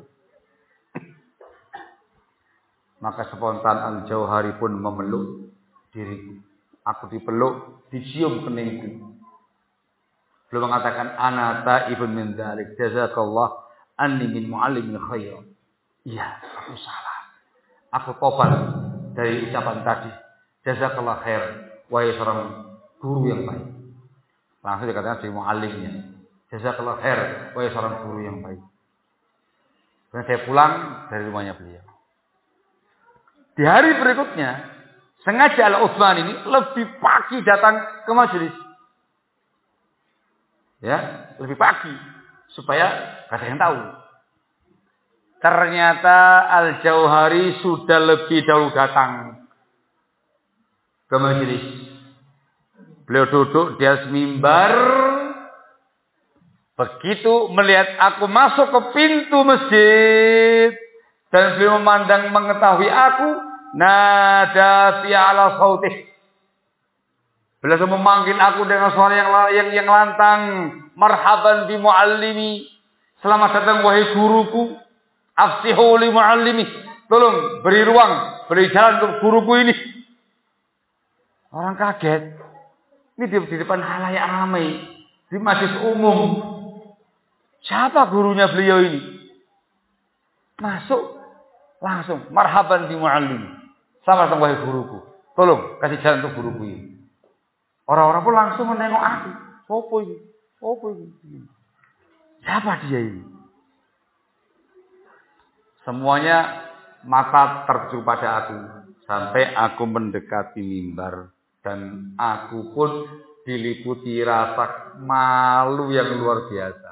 Maka spontan Al-Jauhari pun memeluk diriku. Aku dipeluk, dicium keningku. Beliau mengatakan, ana ta'ibun min dzalik, jazakallah anni min muallimin khair. Iya, aku salah. Aku tobat dari ucapan tadi. Jazakallah khair, wahai seorang guru yang baik. Langsung dikatakan dari muallimnya. Jazakallah khair, wahai seorang guru yang baik. Dan saya pulang dari rumahnya beliau. Di hari berikutnya, sengaja Al-Utsman ini lebih pagi datang ke majelis. Ya, lebih pagi supaya gak ada yang tahu. Ternyata Al-Jauhari sudah lebih dahulu datang ke majelis. Beliau duduk di atas mimbar. Begitu melihat aku masuk ke pintu masjid dan beliau memandang mengetahui aku, nada fi ala sautih. Beliau memanggil aku dengan suara yang lantang. Marhaban bi muallimi. Selamat datang wahai guruku. Afsihu li muallimi. Tolong beri ruang, beri jalan untuk guruku ini. Orang kaget. Ini di depan halayak ramai. Di majlis umum. Siapa gurunya beliau ini? Masuk. Langsung. Marhaban bi muallimi. Selamat datang wahai guruku. Tolong kasih jalan untuk guruku ini. Orang-orang pun langsung menengok aku. Sopo ini? Sopo ini? Siapa dia ini? Semuanya mata tertuju pada aku. Sampai aku mendekati mimbar. Dan aku pun diliputi rasa malu yang luar biasa.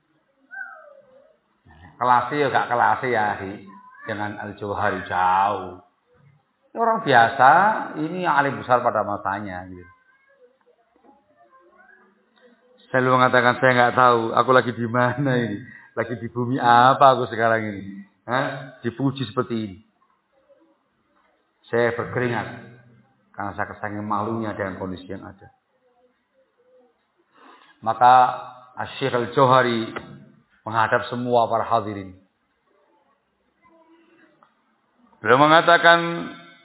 Kelasnya gak kelasnya ya. Dengan Al-Jauhari jauh. Ini orang biasa. Ini yang alim besar pada masanya. Gitu. Saya lalu mengatakan, saya nggak tahu, aku lagi di mana ini, lagi di bumi apa aku sekarang ini, dipuji seperti ini. Saya berkeringat karena saya kesannya malunya dengan kondisi yang ada. Maka Syekh Al-Jauhari menghadap semua para hadirin. Beliau mengatakan,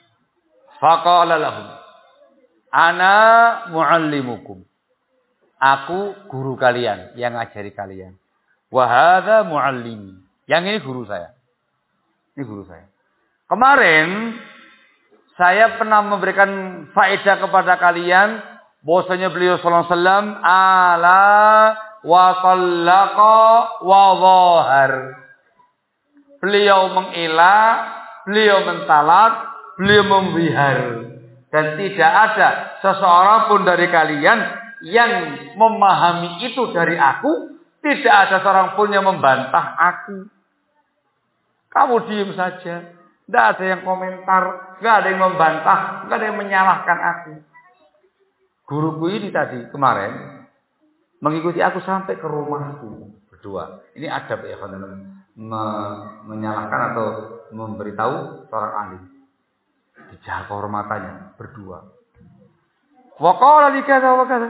faqala lahum, ana muallimukum. Aku guru kalian, yang ngajari kalian. Wa hadza muallimi. Yang ini guru saya. Ini guru saya. Kemarin saya pernah memberikan faedah kepada kalian bahwasanya beliau sallallahu alaihi wasallam ala wa tallaqa wa dhahar. Beliau mengelak, beliau mentalak, beliau membihar. Dan tidak ada seseorang pun dari kalian yang memahami itu dari aku, tidak ada seorang pun yang membantah aku. Kamu diam saja, tidak ada yang komentar, tidak ada yang membantah, tidak ada yang menyalahkan aku. Guruku ini tadi kemarin mengikuti aku sampai ke rumahku berdua. Ini adab ya, menyalahkan atau memberitahu seorang alim. Dijaga kehormatannya berdua. Wa qala li kadza wa kadza.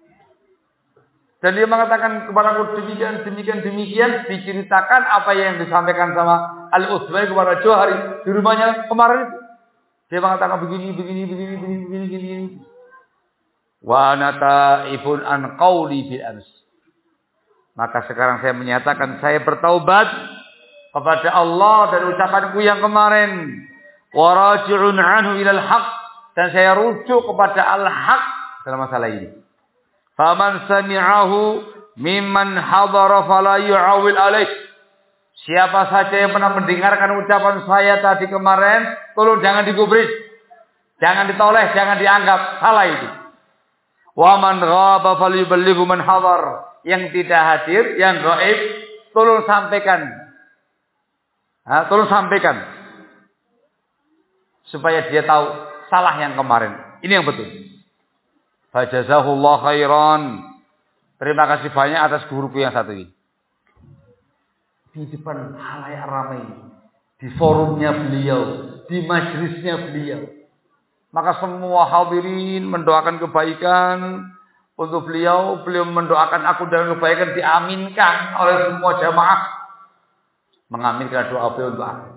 Dan dia mengatakan kepadaku demikian, diceritakan apa yang disampaikan sama Al-Utsman kepada Jauhari di rumahnya kemarin itu. Dia mengatakan begini. Wa ana ta'ibun an qauli bil ams. Maka sekarang saya menyatakan saya bertaubat kepada Allah dari ucapanku yang kemarin. Wa raji'un anhu ilal haq. Dan saya rujuk kepada al-haq dalam masalah ini. Faman sami'ahu mimman hadara fala yu'awil alaih. Siapa saja yang pernah mendengarkan ucapan saya tadi kemarin, tolong jangan digubris. Jangan ditoleh, jangan dianggap salah itu. Wa man ghaba falyuballighu man hadar. Yang tidak hadir, yang gaib, tolong sampaikan. Tolong sampaikan. Supaya dia tahu salah yang kemarin. Ini yang betul. Fajazahullah khairan. Terima kasih banyak atas guruku yang satu ini. Di depan halayak ramai, di forumnya beliau, di majlisnya beliau. Maka semua hadirin mendoakan kebaikan untuk beliau. Beliau mendoakan aku dengan kebaikan, diaminkan oleh semua jamaah. Mengaminkan doa beliau untuk aku.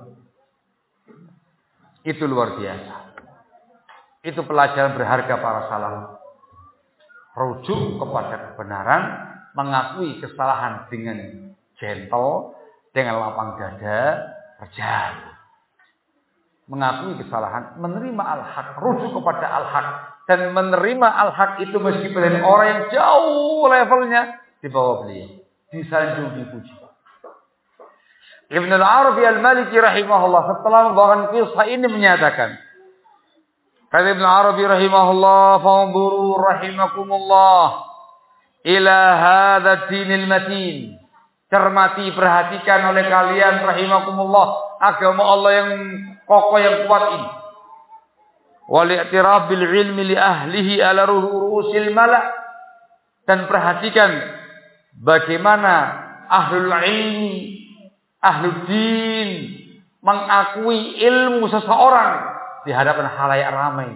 Itu luar biasa. Itu pelajaran berharga para salaf. Rujuk kepada kebenaran, mengakui kesalahan dengan gentle, dengan lapang dada, berjalan. Mengakui kesalahan, menerima al-haq, rujuk kepada al-haq, dan menerima al-haq itu meskipun dari orang yang jauh levelnya di bawah beliau, disanjung, dipuji. Ibnu al-Arabi al-Maliki rahimahullah setelah membawakan kisah ini menyatakan, kata Ibnu Arabi rahimahullah, "Fanzuru rahimakumullah ila hadha dinil matin." Cermati, perhatikan oleh kalian rahimakumullah agama Allah yang kokoh, yang kuat ini. Wal i'tiraf bil ilmi li ahlihi ala ru'usil mala'. Dan perhatikan bagaimana ahlul ilmi, ahlul din mengakui ilmu seseorang di hadapan khalayak ramai.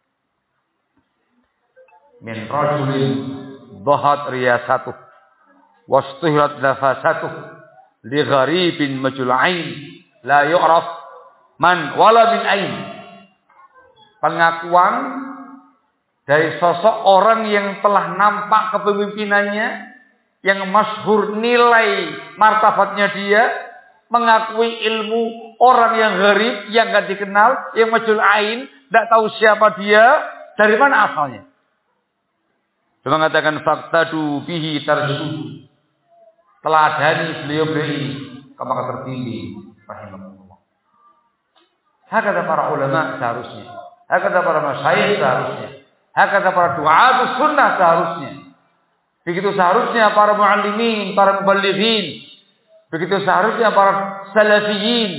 Min rajulin dhahat riyasatuh wastuhirat nafasatuh li gharibin majul'ain la yu'raf man wala min ain. Pengakuan dari sosok orang yang telah nampak kepemimpinannya, yang masyhur nilai martabatnya dia, mengakui ilmu orang yang gharib, yang enggak dikenal, yang majul'ain, enggak tahu siapa dia, dari mana asalnya. Dia mengatakan faktadu bihi tarsudu. Teladani beliau-beliau ini, maka terpilih rahimahullah. Hakata para ulama seharusnya, hakata para masyayikh seharusnya, hakata para du'atus sunnah seharusnya. Begitu seharusnya para muallimin, para muballighin, begitu seharusnya para salafiyin.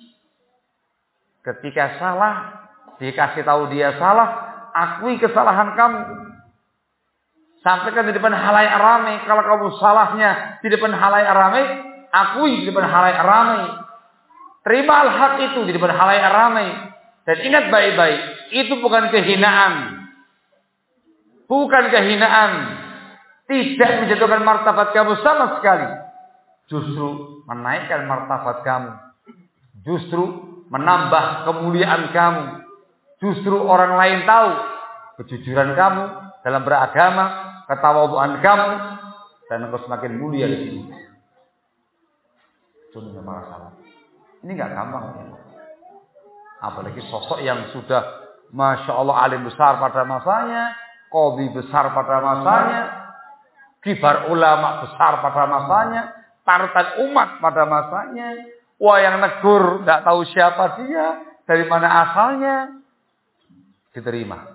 Ketika salah, dikasih tahu dia salah, akui kesalahan kamu. Sampaikan di depan halayak ramai. Kalau kamu salahnya di depan halayak ramai, akui di depan halayak ramai. Terima al-haq itu di depan halayak ramai. Dan ingat baik-baik, itu bukan kehinaan. Bukan kehinaan. Tidak menjatuhkan martabat kamu sama sekali. Justru menaikkan martabat kamu. Justru menambah kemuliaan kamu. Justru orang lain tahu kejujuran kamu dalam beragama, ketawaduan kamu, dan engkau semakin mulia di sini. Sunnah para salaf. Ini enggak gampang ya. Apalagi sosok yang sudah masya Allah alim besar pada masanya, qadhi besar pada masanya, kibar ulama besar pada masanya, parutan umat pada masanya. Wah, yang negur enggak tahu siapa dia, dari mana asalnya, diterima.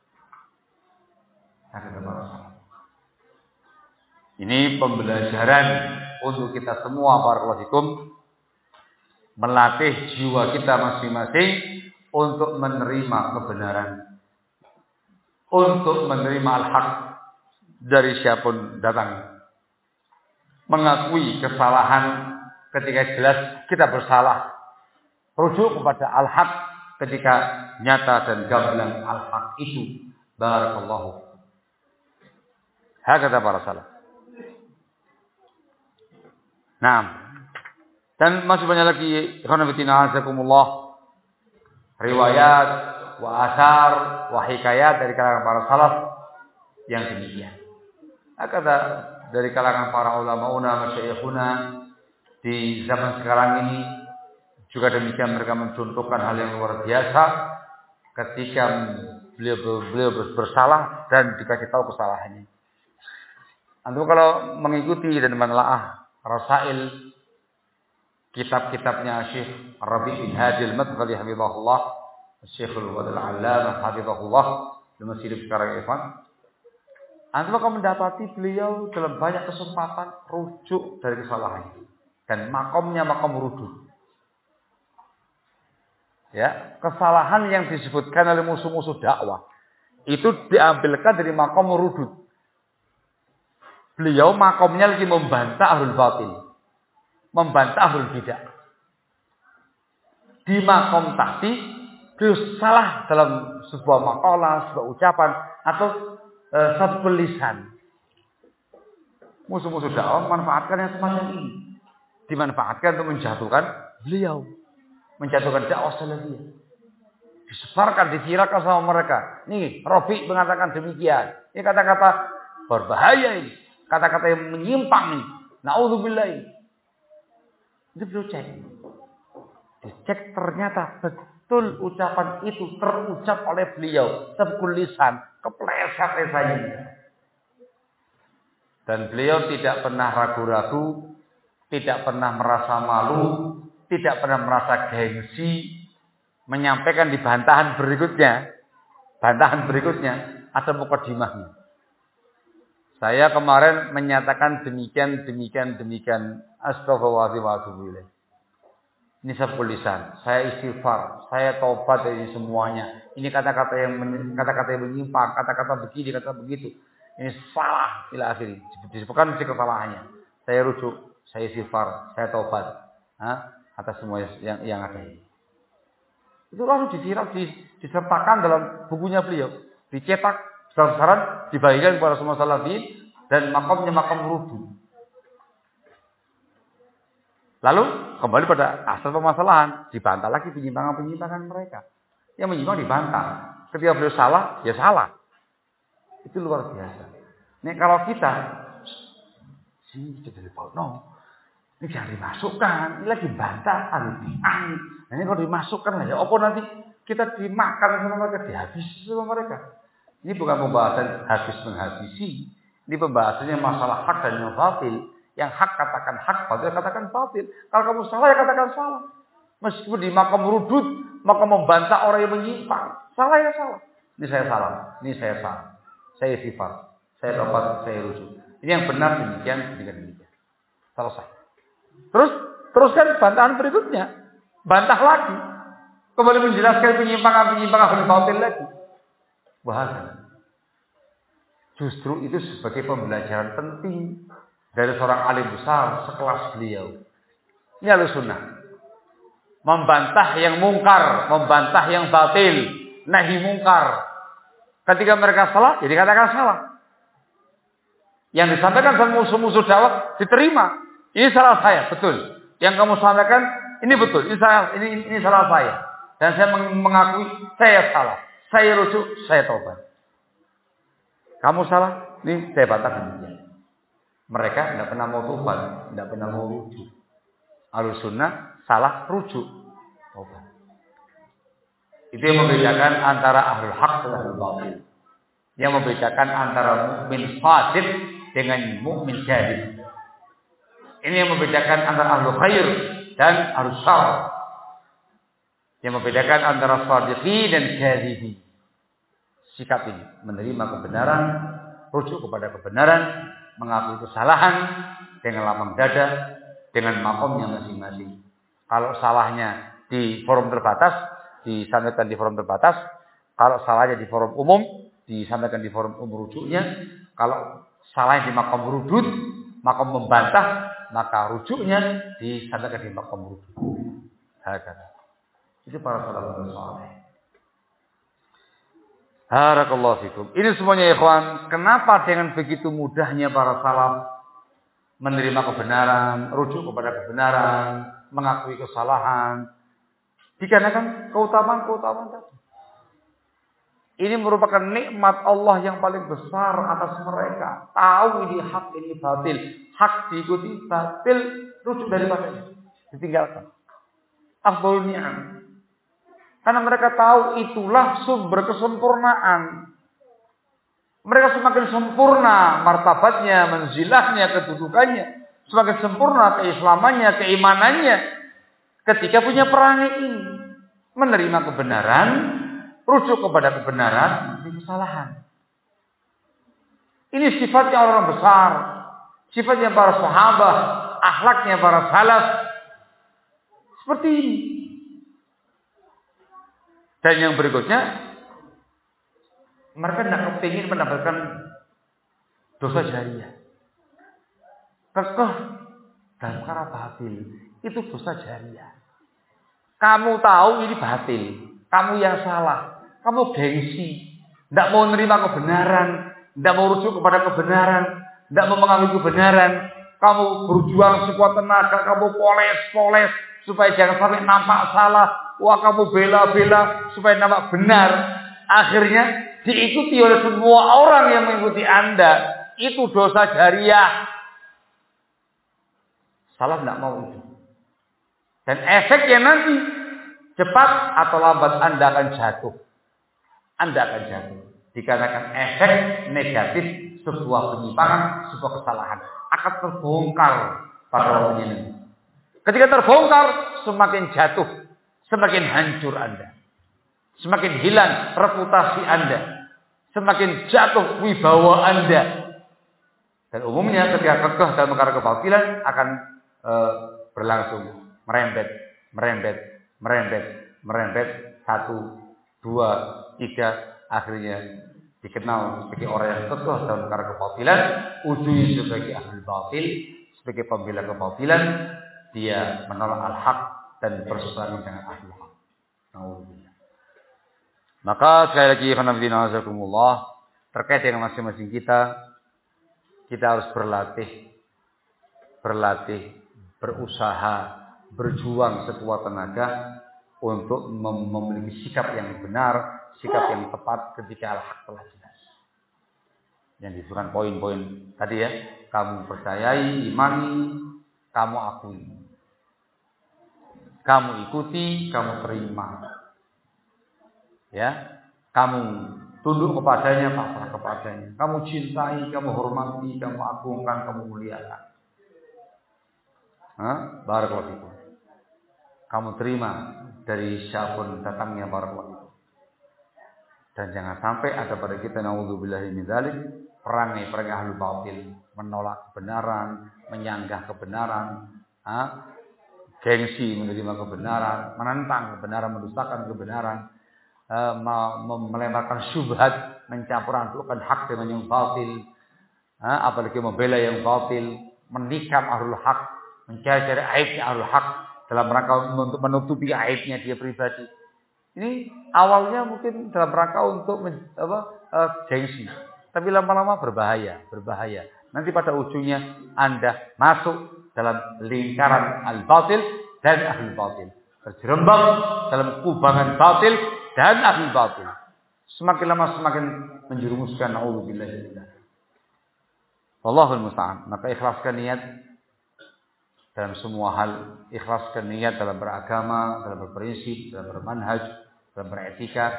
Ini pembelajaran untuk kita semua barakallahu fikum, melatih jiwa kita masing-masing untuk menerima kebenaran, untuk menerima al-haq dari siapapun datang, mengakui kesalahan ketika jelas kita bersalah, rujuk kepada al-haq ketika nyata dan gamblang al-haq itu. Barakallahu. Hakata para salaf. Nah, dan masih banyak lagi ikhwan fillah azakumullah, riwayat wa asar wa hikayat dari kalangan para salaf yang demikian. Kata dari kalangan para ulama masyayikhuna di zaman sekarang ini juga demikian, mereka mencontohkan hal yang luar biasa ketika beliau bersalah dan dikasih tahu kesalahannya. Antum kalau mengikuti dan menelaah rasail kitab-kitabnya Syekh Rabi' bin Hadi al-Madkhali hafizahullah, Syekhul Wadil Allamah hafizahullah, di masjid sekarang Ikhwan, antum akan mendapati beliau dalam banyak kesempatan rujuk dari kesalahannya dan makomnya makom rujuk. Ya, kesalahan yang disebutkan oleh musuh-musuh dakwah itu diambilkan dari makom rudud. Beliau makomnya lagi membantah ahlul batil, membantah ahlul bidah. Di makom tadi beliau salah dalam sebuah makalah, sebuah ucapan atau satu lisan. Musuh-musuh dakwah memanfaatkan yang semacam ini, dimanfaatkan untuk menjatuhkan beliau, menjatuhkan dakwah salafiyah. Disebarkan, diviralkan sama mereka. Nih, Rabi mengatakan demikian. Ini kata-kata berbahaya ini. Kata-kata yang menyimpang ini. Na'udzubillah ini. Itu beliau cek. Dicek ternyata betul ucapan itu terucap oleh beliau. Sebkul lisan. Kepleset-plesetnya. Dan beliau tidak pernah ragu-ragu. Tidak pernah merasa malu. Tidak pernah merasa gengsi. Menyampaikan di bantahan berikutnya ada mukadimahnya. Saya kemarin menyatakan demikian. Astagfirullahaladzim. Ini sabul lisan. Saya istighfar. Saya taubat dari semuanya. Ini kata-kata yang menyimpang, kata-kata begini, kata begitu. Ini salah ila akhir. Disebutkan mesti kesalahannya. Saya rujuk, saya istighfar, saya taubat atas semua yang ada ini. Itu lalu diviral, disertakan dalam bukunya beliau. Dicetak, besar-besaran, dibagikan kepada semua salafiyin. Dan makamnya makam rudud. Lalu kembali pada asal permasalahan. Dibantah lagi penyimpangan-penyimpangan mereka. Yang menyimpang dibantah. Ketika beliau salah, ya salah. Itu luar biasa. Nih kalau kita, sini kita ini jangan dimasukkan. Ini lagi bantah, Nah ini kalau dimasukkan lah ya, apa nanti kita dimakan sama mereka, dihabisi sama mereka. Ini bukan pembahasan habis menghabisi. Ini pembahasannya masalah hak dan yang batil. Yang hak katakan hak, batil katakan batil. Kalau kamu salah ya katakan salah. Meskipun di makam rudud, makam membantah orang yang menyimpang. Salah ya salah. Ini saya salah, ini saya salah. Saya istighfar, saya tobat, saya rujuk. Ini yang benar demikian. Selesai. Teruskan bantahan berikutnya. Bantah lagi. Kembali menjelaskan penyimpangan ahli batil lagi. Bahasa. Justru itu sebagai pembelajaran penting dari seorang alim besar sekelas beliau. Ini Ahlussunnah. Membantah yang mungkar, membantah yang batil, nahi mungkar. Ketika mereka salah, jadi katakan salah. Yang disampaikan sama musuh-musuh dakwah diterima. Ini salah saya, betul. Yang kamu sampaikan ini betul, ini salah saya. Dan saya mengakui saya salah. Saya rujuk, saya taubat. Kamu salah, ini saya bantah demikian. Mereka tidak pernah mau taubat, tidak pernah mau rujuk. Ahlussunnah salah rujuk, taubat. Itu yang membedakan antara ahlul haq dan ahlul batil. Yang membedakan antara mukmin fasik dengan mukmin jahil. Ini yang membedakan antara ahlul khair dan ahlus syarr. Yang membedakan antara shadiqi dan kadhibi. Sikap ini menerima kebenaran, rujuk kepada kebenaran, mengakui kesalahan dengan lapang dada, dengan makomnya masing-masing. Kalau salahnya di forum terbatas, disampaikan di forum terbatas. Kalau salahnya di forum umum, disampaikan di forum umum rujuknya. Kalau salahnya di makom rudud, makom membantah, maka rujuknya disampaikan di makom rudud. Itu para salafus saleh. Barakallahu fikum. Ini semuanya ikhwan, kenapa dengan begitu mudahnya para salaf menerima kebenaran, rujuk kepada kebenaran, mengakui kesalahan? Dikarenakan keutamaan-keutamaan tadi. Ini merupakan nikmat Allah yang paling besar atas mereka. Tahu ini hak, ini batil. Hak diikuti, batil rujuk daripadanya. Ditinggalkan. Afdhalul ni'am. Karena mereka tahu itulah sumber kesempurnaan. Mereka semakin sempurna martabatnya, manzilahnya, kedudukannya. Semakin sempurna keislamannya, keimanannya. Ketika punya perangai ini. Menerima kebenaran, rujuk kepada kebenaran, di kesalahan. Ini sifatnya orang besar. Sifatnya para sahabat. Akhlaknya para salaf. Seperti ini. Dan yang berikutnya, Mereka tidak kepingin mendapatkan dosa jariah. Kekeh dalam perkara batil itu dosa jariah. Kamu tahu ini batil, kamu yang salah, kamu gengsi, tidak mau menerima kebenaran, tidak mau rujuk kepada kebenaran, tidak mau mengakui kebenaran. Kamu berjuang sekuat tenaga, kamu poles supaya jangan sampai nampak salah. Wah, kamu bela-bela supaya nampak benar. Akhirnya diikuti oleh semua orang yang mengikuti Anda. Itu dosa jariah. Salah tidak mau itu. Dan efeknya nanti cepat atau lambat Anda akan jatuh. Anda akan jatuh. Dikarenakan efek negatif sebuah penyimpangan, sebuah kesalahan akan terbongkar pada waktunya ini. Ketika terbongkar, semakin jatuh, semakin hancur Anda. Semakin hilang reputasi Anda. Semakin jatuh wibawa Anda. Dan umumnya ketika kekeh dalam perkara kebatilan akan berlangsung merembet. 1, 2, 3, akhirnya dikenal sebagai orang yang kekeh dalam perkara kebatilan, ujungnya sebagai ahli batil, sebagai pembela kebatilan, dia menolak al-haq dan berseberangan dengan ahli haq. Maka sekali lagi terkait dengan masing-masing kita harus berlatih, berusaha, berjuang sekuat tenaga untuk memiliki sikap yang benar, sikap yang tepat ketika al-haq telah jelas. Yang disebutkan poin-poin tadi ya, kamu percayai, imani, kamu akui, kamu ikuti, kamu terima. Ya, kamu tunduk kepadanya, pasrah kepadanya. Kamu cintai, kamu hormati, kamu agungkan, kamu muliakan. Barakallahu fikum. Kamu terima dari siapapun datangnya, barakallahu fikum. Dan jangan sampai ada pada kita naudzubillahi min dzalik perangai ahli batil, menolak kebenaran, menyanggah kebenaran, gengsi menerima kebenaran, menentang kebenaran, mendustakan kebenaran, melemparkan syubhat, mencampur adukan hak dengan yang batil, apalagi membela yang batil, menikam ahlul hak, mencari-cari aibnya ahlul hak dalam rangka untuk menutupi aibnya dia pribadi. Ini awalnya mungkin dalam rangka untuk gengsi, tapi lama-lama berbahaya. Nanti pada ujungnya Anda masuk dalam lingkaran al-batil dan ahlul batil, terjerembab dalam kubangan batil dan ahli batil. Semakin lama semakin menjerumuskan, naudzubillahi. Wallahul musta'an. Maka ikhlaskan niat dalam semua hal. Ikhlaskan niat dalam beragama, dalam berprinsip, dalam bermanhaj, dalam beretika.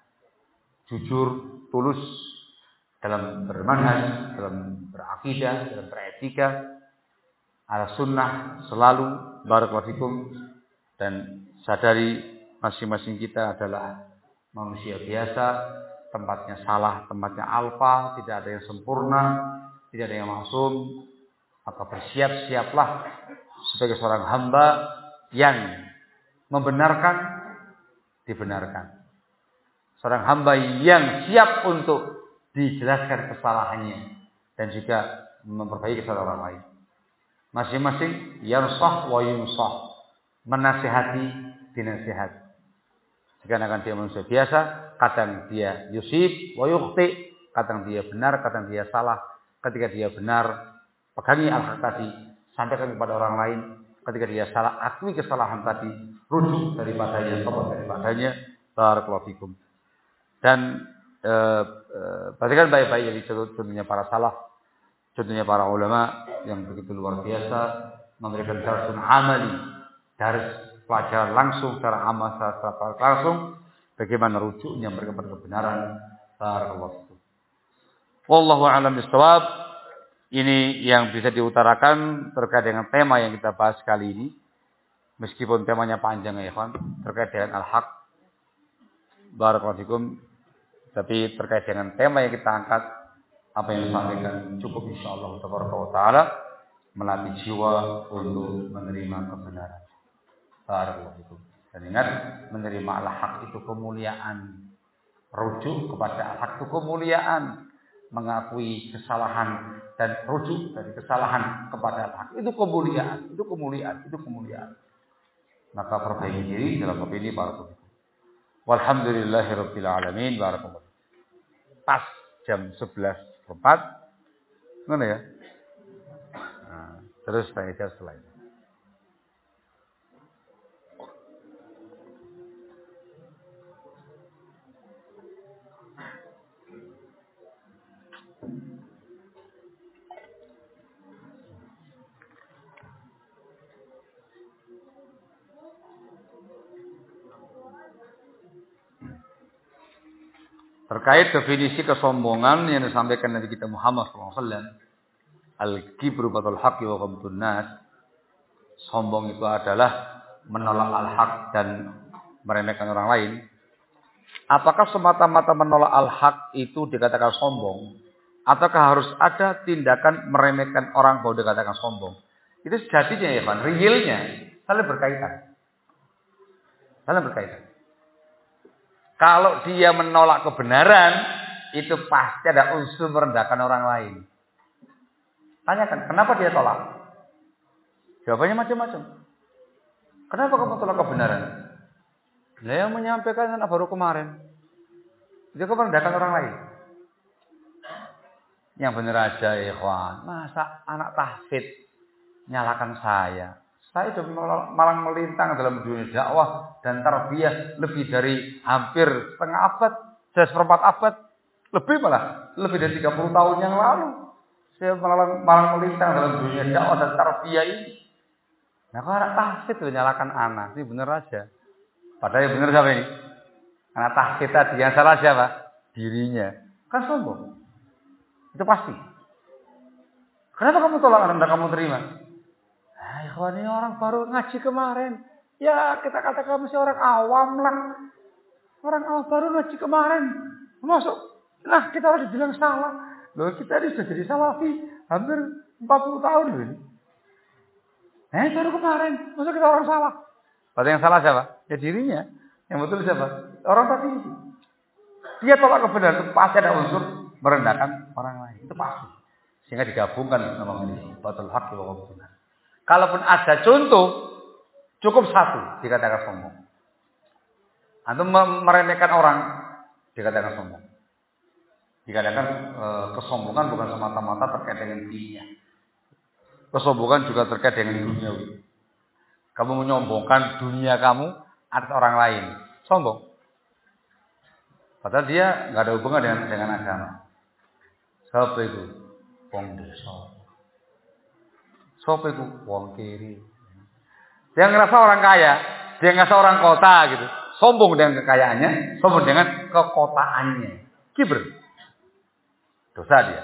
Jujur, tulus dalam bermanhaj, dalam berakidah, dalam beretika. Ala sunnah selalu, barakallahu fikum. Dan sadari masing-masing kita adalah manusia biasa, tempatnya salah, tempatnya alfa, tidak ada yang sempurna, tidak ada yang maksum. Maka bersiap-siaplah sebagai seorang hamba yang membenarkan, dibenarkan. Seorang hamba yang siap untuk dijelaskan kesalahannya dan juga memperbaiki kesalahan orang lain. Masing-masing yansah wa yunsah, menasihati, dinasihati. Dikarenakan dia manusia biasa, kadang dia yusib wa yukhti, kadang dia benar, kadang dia salah. Ketika dia benar, pegangi al-haq tadi, sampaikan kepada orang lain. Ketika dia salah, akui kesalahan tadi, rujuk daripadanya, tobat daripadanya. Barakallahu fikum. Dan perhatikan baik-baik jadi contohnya para salaf, contohnya para ulama yang begitu luar biasa, memberikan darsun amali, dars pelajaran langsung secara amal, secara langsung bagaimana rujuknya mereka pada kebenaran. Barakallahu fikum. Wallahu a'lam bishawab. Ini yang bisa diutarakan terkait dengan tema yang kita bahas kali ini. Meskipun temanya panjang ya ikhwan, terkait dengan al-haq. Barakallahu fikum. Tapi terkait dengan tema yang kita angkat, apa yang disampaikan cukup insyaallah taala melatih jiwa untuk menerima kebenaran. Barakallahu fikum. Dan ingat, menerima al-haq itu kemuliaan. rujuk kepada al-haq itu kemuliaan, mengakui kesalahan dan rujuk dari kesalahan kepada al-haq itu kemuliaan, itu kemuliaan, itu kemuliaan. Maka perbaiki diri dalam bab ini barakallahu. Walhamdulillahirabbil alamin barakallahu. Pas jam 11.04. Ngono ya. Nah, terus tanya jawab setelah itu. Terkait definisi kesombongan yang disampaikan Nabi kita Muhammad SAW, al-kibru batul haqqi wa ghamdun nas. Sombong itu adalah menolak al-haq dan meremehkan orang lain. Apakah semata-mata menolak al-haq itu dikatakan sombong? Ataukah harus ada tindakan meremehkan orang baru dikatakan sombong? Itu sejatinya ya Pak, realnya saling berkaitan. Saling berkaitan. Kalau dia menolak kebenaran, itu pasti ada unsur merendahkan orang lain. Tanyakan, kenapa dia tolak? Jawabannya macam-macam. Kenapa kamu tolak kebenaran? Nah, yang menyampaikan anak baru kemarin. Dia merendahkan orang lain. Yang benar aja, ikhwan. Masa anak tahfidz nyalakan saya? Saya sudah malang melintang dalam dunia dakwah dan tarbiyah lebih dari hampir setengah abad, seperempat abad, lebih dari 30 tahun yang lalu. Saya malang melintang dalam dunia dakwah dan tarbiyah ini. Nah, kalau anak tahfidz itu nyalakan anak, ini benar aja. Padahal yang benar siapa ini? Anak tahfidz tadi, yang salah siapa? Dirinya. Kan sombong. Itu pasti. Kenapa kamu tolak dan kamu terima? Ikhwan, ini orang baru ngaji kemarin. Ya kita katakan masih orang awam lah. Orang awam baru ngaji kemarin. Masuk. Nah kita harus bilang salah. Loh kita ini sudah jadi salafi. Hampir 40 tahun loh ini. Baru kemarin. Masa kita orang salah. Padahal yang salah siapa? Ya dirinya. Yang betul siapa? Orang tadi itu. Dia tolak kebenaran itu pasti ada unsur merendahkan orang lain. Itu pasti. Sehingga digabungkan nama ini. Batul haqqi wa ghamdun nas. Kalaupun ada contoh, cukup satu dikatakan sombong. Atau meremehkan orang dikatakan sombong. Dikatakan kesombongan bukan semata-mata terkait dengan dirinya. Kesombongan juga terkait dengan duniawi. Kamu menyombongkan dunia kamu atas orang lain, sombong. Padahal dia nggak ada hubungan dengan agama. Siapa itu? Wong desa. Siapa itu? Wong kiri. Dia ngerasa orang kaya, dia ngerasa orang kota gitu. Sombong dengan kekayaannya, sombong dengan kekotaannya. Kibr. Dosa dia.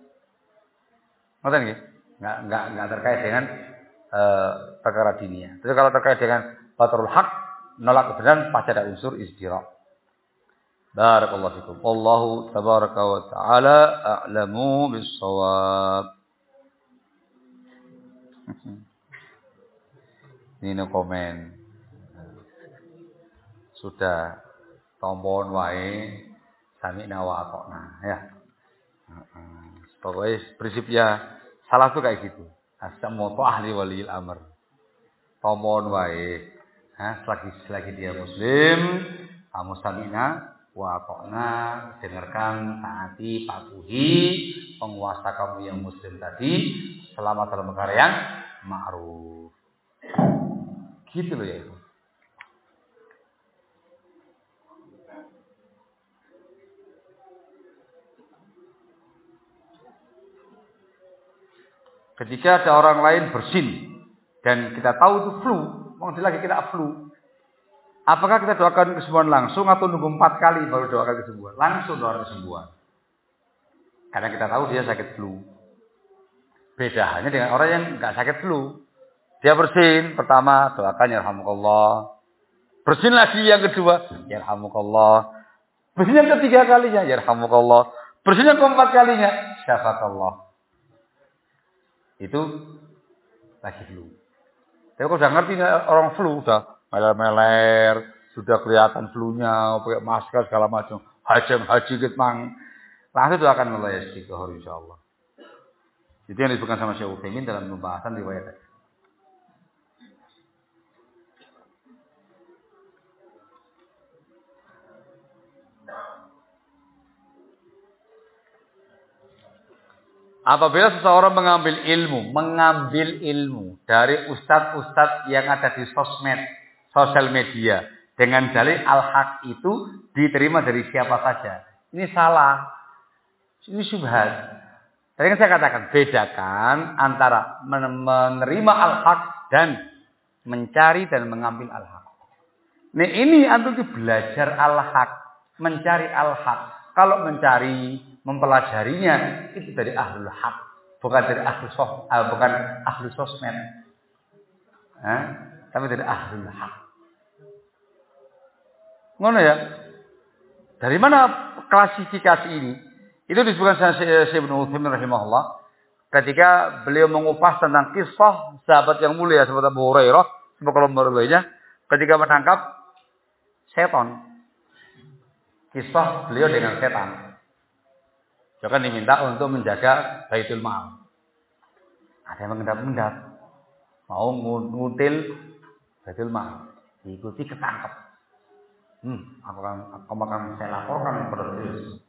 Ngerti nggih? Enggak terkait dengan perkara dunia. Tapi kalau terkait dengan batrul haq, nolak kebenaran pasti ada unsur izdira. Barakallahu fikum. Wallahu tabaraka wa taala a'lamu bis-shawab. Ini no komen. Sudah tombon wae sami'na wa ata'na ya. Pokoknya prinsipnya salah tuh kayak gitu. As-sam'u ahli waliyil amr. Tombon wae. Selagi dia muslim, kamu sami'na wa ata'na, dengarkan, taati, patuhi penguasa kamu yang muslim tadi selama dalam perkara yang ma'ruf. Gitu loh ya itu. Ketika ada orang lain bersin dan kita tahu itu flu, mungkin lagi kita flu. Apakah kita doakan kesembuhan langsung atau nunggu 4 kali baru doakan kesembuhan? Langsung doakan kesembuhan. Karena kita tahu dia sakit flu. Beda hanya dengan orang yang nggak sakit flu. Dia bersin, pertama doakan yarhamukallah. Bersin lagi yang kedua, yarhamukallah. Bersin yang ketiga kalinya, yarhamukallah. Bersin yang keempat kalinya, syafakallah. Itu lagi flu. Tapi kalau udah ngerti orang flu, udah meler-meler, sudah kelihatan flu-nya, pakai masker segala macam. haji mang. Langsung doakan Allah ya istighfar insyaallah. Itu yang disebutkan sama Syekh Utsaimin dalam pembahasan riwayat tadi. Apabila seseorang mengambil ilmu dari ustadz-ustadz yang ada di sosial media dengan dalil al-haq itu diterima dari siapa saja. Ini salah. Ini syubhat. Tadi kan saya katakan bedakan antara menerima al-haq dan mencari dan mengambil al-haq. Nah, ini antum belajar al-haq, mencari al-haq. Kalau mencari, mempelajarinya itu dari ahlul haq, bukan dari ahlu sosmed, tapi dari ahlul haq. Ngono ya? Dari mana klasifikasi ini? Itu disebutkan Syekh Ibnu Utsaimin rahimahullah ketika beliau mengupas tentang kisah sahabat yang mulia seperti Abu Hurairah, semoga Allah meridhoinya, ketika menangkap setan. Kisah beliau dengan setan. Dia kan diminta untuk menjaga Baitul Mal. Ada yang mengendap-endap. Mau ngutil Baitul Mal. Diikuti ketangkep. Aku akan saya laporkan kepada Yesus.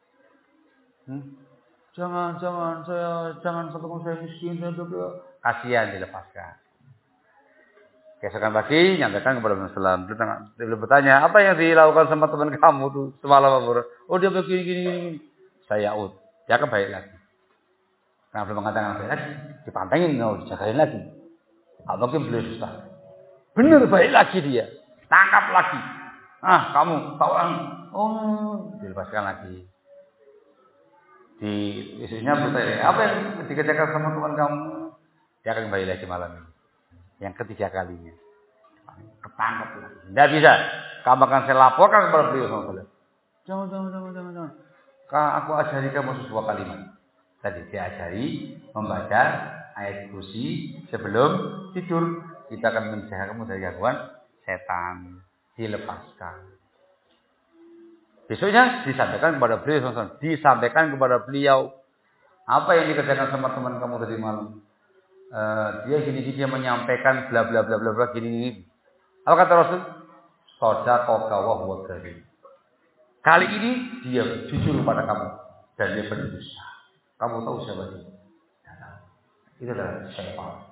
Jangan sampai saya miskin. Kasihan dilepaskan. Keesokan pagi nyampaikan kepada Rasulullah SAW. Beliau bertanya, apa yang dilakukan sama teman kamu tuh semalam? Oh dia begini. Saya out. Dia akan baik lagi. Karena belum mengatakan baik lagi, dipantengin, dijagain lagi. Mungkin beliau susah. Benar baik lagi dia. Tangkap lagi. Kamu tahu dilepaskan lagi. Di isinya bertanya, apa yang dikerjakan sama teman kamu? Dia akan kembali lagi malam ini. Yang ketiga kalinya. Ketangkap lagi. Tidak bisa. Kamu akan saya laporkan kepada beliau SAW. Jangan. Aku ajari kamu sebuah kalimat. Tadi saya ajari membaca ayat kursi sebelum tidur. Kita akan menjaga kamu dari gangguan setan. Dilepaskan. Besoknya disampaikan kepada beliau SAW. Disampaikan kepada beliau. Apa yang dikerjakan sama teman kamu tadi malam? Dia dia menyampaikan bla bla bla bla bla gini. Apa kata Rasul? Shadaqaka wa huwa kadhib. Kali ini dia jujur pada kamu dan dia berdusta. Kamu tahu siapa dia? Itu adalah syaitan.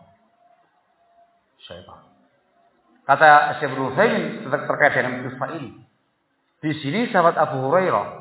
Kata Syekh Ibnu Utsaimin terkait dengan kisah ini. Di sini sahabat Abu Hurairah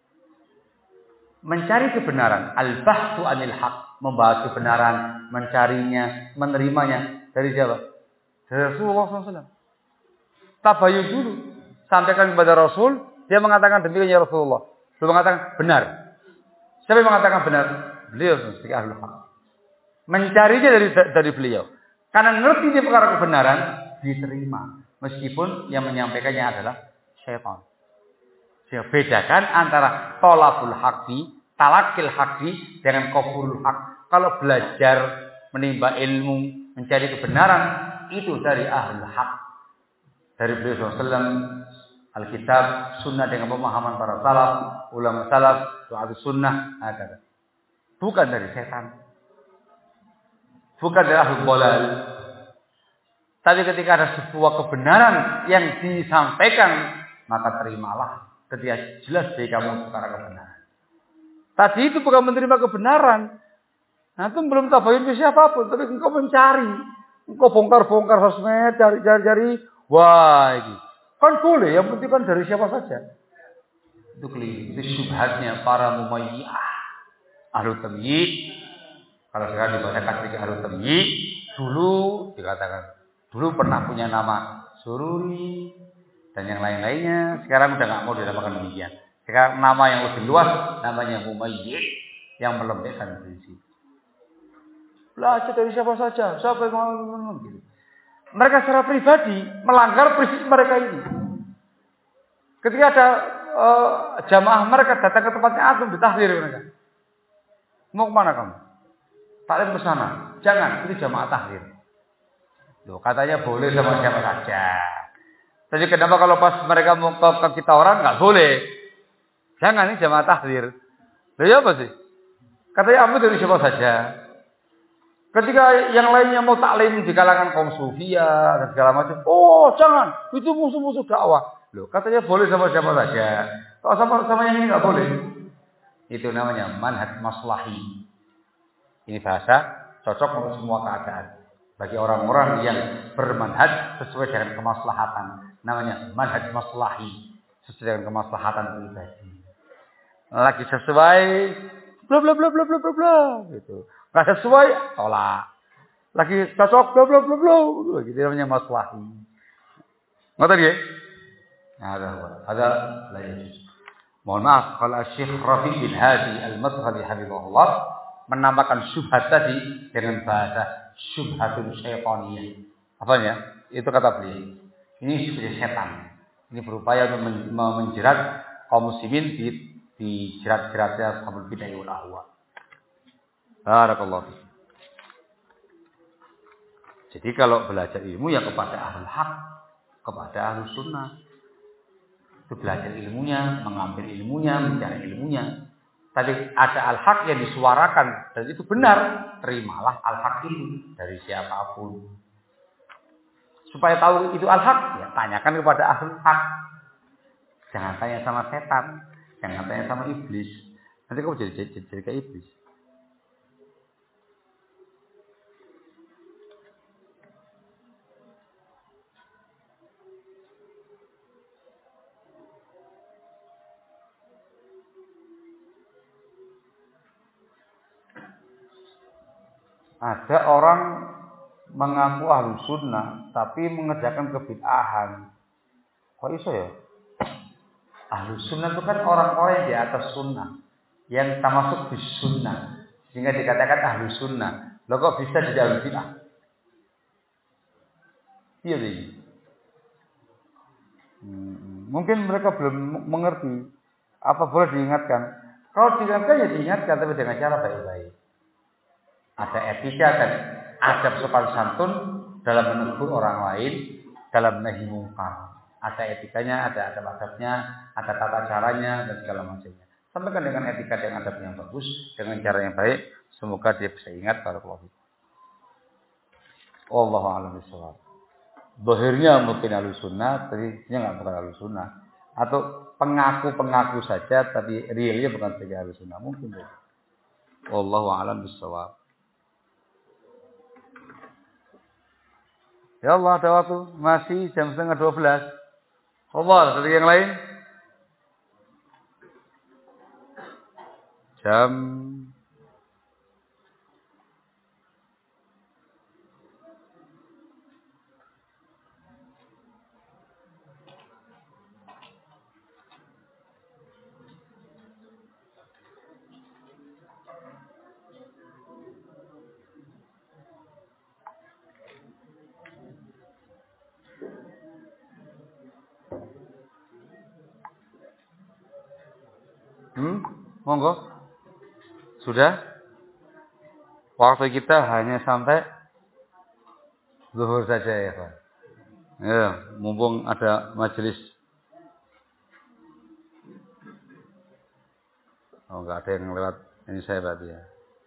mencari kebenaran, al-bahthu anil haq, membahas kebenaran, mencarinya, menerimanya dari siapa? Dari Rasulullah SAW. Tabayun dulu, sampaikan kepada Rasul, dia mengatakan demikian ya Rasulullah. Dia mengatakan benar. Siapa yang mengatakan benar? Beliau sebagai ahlul haq. Mencarinya dari beliau. Karena ngerti dia perkara kebenaran, diterima. Meskipun yang menyampaikannya adalah syaitan. Bedakan antara tolabul haqqi, talakil haqqi dengan qabulul haq. Kalau belajar, menimba ilmu, mencari kebenaran, itu dari ahlul haq. Dari beliau SAW, Alkitab, sunnah dengan pemahaman para salaf, ulama salaf, doa sunnah, ada. Bukan dari setan. Bukan dari ahlul bolal. Tapi ketika ada sebuah kebenaran yang disampaikan, maka terimalah. Ketika jelas dari kamu perkara kebenaran. Tadi itu bukan menerima kebenaran. Nah itu belum tabayun ke siapapun. Tapi engkau mencari. Engkau bongkar-bongkar sosmed. Cari-cari. Wah ini. Kan boleh. Yang penting kan dari siapa saja. Itu keliru. Itu syubhatnya para mumayyah. Ahlu tamyi. Kalau sekarang dibacakan sedikit ahlu tamyi. Dulu dikatakan. Dulu pernah punya nama Sururi. Dan yang lain-lainnya sekarang udah nggak mau dinamakan demikian. Sekarang nama yang lebih luas namanya mumayyih yang melembekkan prinsip. Belajar dari siapa saja, siapa yang mau gitu. Mereka secara pribadi melanggar prinsip mereka ini. Ketika ada jamaah mereka datang ke tempatnya antum ditahdir mereka. Mau kemana kamu? Taklim ke sana. Jangan, itu jamaah tahdir. Loh, katanya boleh sama siapa saja. Jadi kenapa kalau pas mereka mau ke kita orang nggak boleh? Jangan ini jamaah tahdir. Lah ya apa sih? Katanya ambil dari siapa saja. Ketika yang lainnya mau taklim di kalangan kaum sufia dan segala macam, oh jangan, itu musuh-musuh dakwah. Loh, katanya boleh sama siapa saja. Kalau sama yang ini nggak boleh. Itu namanya manhaj maslahi. Ini bahasa cocok untuk semua keadaan. Bagi orang-orang yang bermanhaj sesuai dengan kemaslahatan, namanya manhaj maslahi, sesuai dengan kemaslahatan pribadi. Lagi sesuai, bla bla bla bla bla bla bla, gitu. Nggak sesuai, tolak. Lagi cocok, bla bla bla bla, gitu namanya maslahi. Ngerti ya? Ada lain. Mohon maaf kalau Syekh Rafi bin Hadi Al-Madkhali hafizahullah menambahkan syubhat tadi dengan bahasa syubhatun syaitaniyah. Apanya? Itu kata beliau. Ini seperti setan. Ini berupaya untuk menjerat kaum muslimin di jerat-jeratnya qabul bid'ah wal ahwa. Barakallahu fiik. Jadi kalau belajar ilmu ya kepada ahlul haq, kepada ahlus sunnah. Itu belajar ilmunya, mengambil ilmunya, mencari ilmunya. Tadi ada al-haq yang disuarakan dan itu benar, terimalah al-haq itu dari siapapun. Supaya tahu itu al-haq, ya tanyakan kepada ahlul haq. Jangan tanya sama setan, jangan tanya sama iblis. Nanti kamu jadi kayak iblis. Ada orang mengaku ahlu sunnah tapi mengerjakan kebid'ahan. Kok iso ya? Ahlu sunnah itu kan orang-orang yang di atas sunnah, yang termasuk di sunnah, sehingga dikatakan ahlu sunnah. Loh kok bisa jadi ahlu bid'ah? Iya deh. Mungkin mereka belum mengerti. Apa boleh diingatkan? Kalau diingatkan ya diingatkan, tapi dengan cara baik-baik. Ada etika dan adab sopan santun dalam menegur orang lain, dalam nahi mungkar. Ada etikanya, ada adab-adabnya, ada tata caranya dan segala macamnya. Sampaikan dengan etika dan adab yang bagus, dengan cara yang baik. Semoga dia bisa ingat barakallahu fiik. Wallahu a'lam bishawab. Zahirnya mungkin ahlu sunnah, tapi dia nggak bukan ahlu sunnah. Atau pengaku-pengaku saja, tapi realnya bukan sebagai ahlu sunnah. Mungkin. Wallahu a'lam bishawab. Ya Allah, ada waktu. Masih jam 11:30. Allah, ada yang lain? Jam monggo. Sudah? Waktu kita hanya sampai zuhur saja ya, Pak. Ya, mumpung ada majelis. Oh, enggak ada yang lewat. Ini saya berarti ya.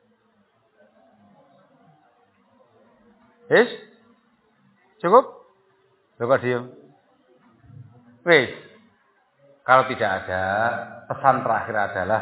Cukup? Coba diam. Wes. Kalau tidak ada, pesan terakhir adalah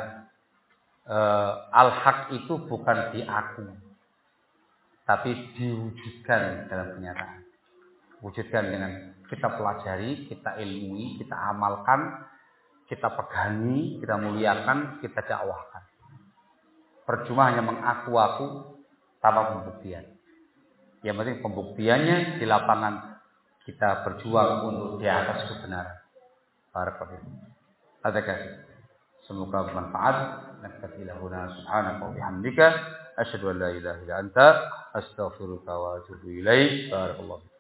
al-haq itu bukan diaku, tapi diwujudkan dalam kenyataan. Wujudkan dengan kita pelajari, kita ilmui, kita amalkan, kita pegangi, kita muliakan, kita dakwahkan. Percuma hanya mengaku-aku tanpa pembuktian. Yang penting pembuktiannya di lapangan kita berjuang untuk di atas kebenaran. Barakallahu. Semoga bermanfaat. Naktafilah huna subhanaka wa bihamdika asyhadu an la ilaha illa anta astaghfiruka wa atubu ilaik. Barakallahu.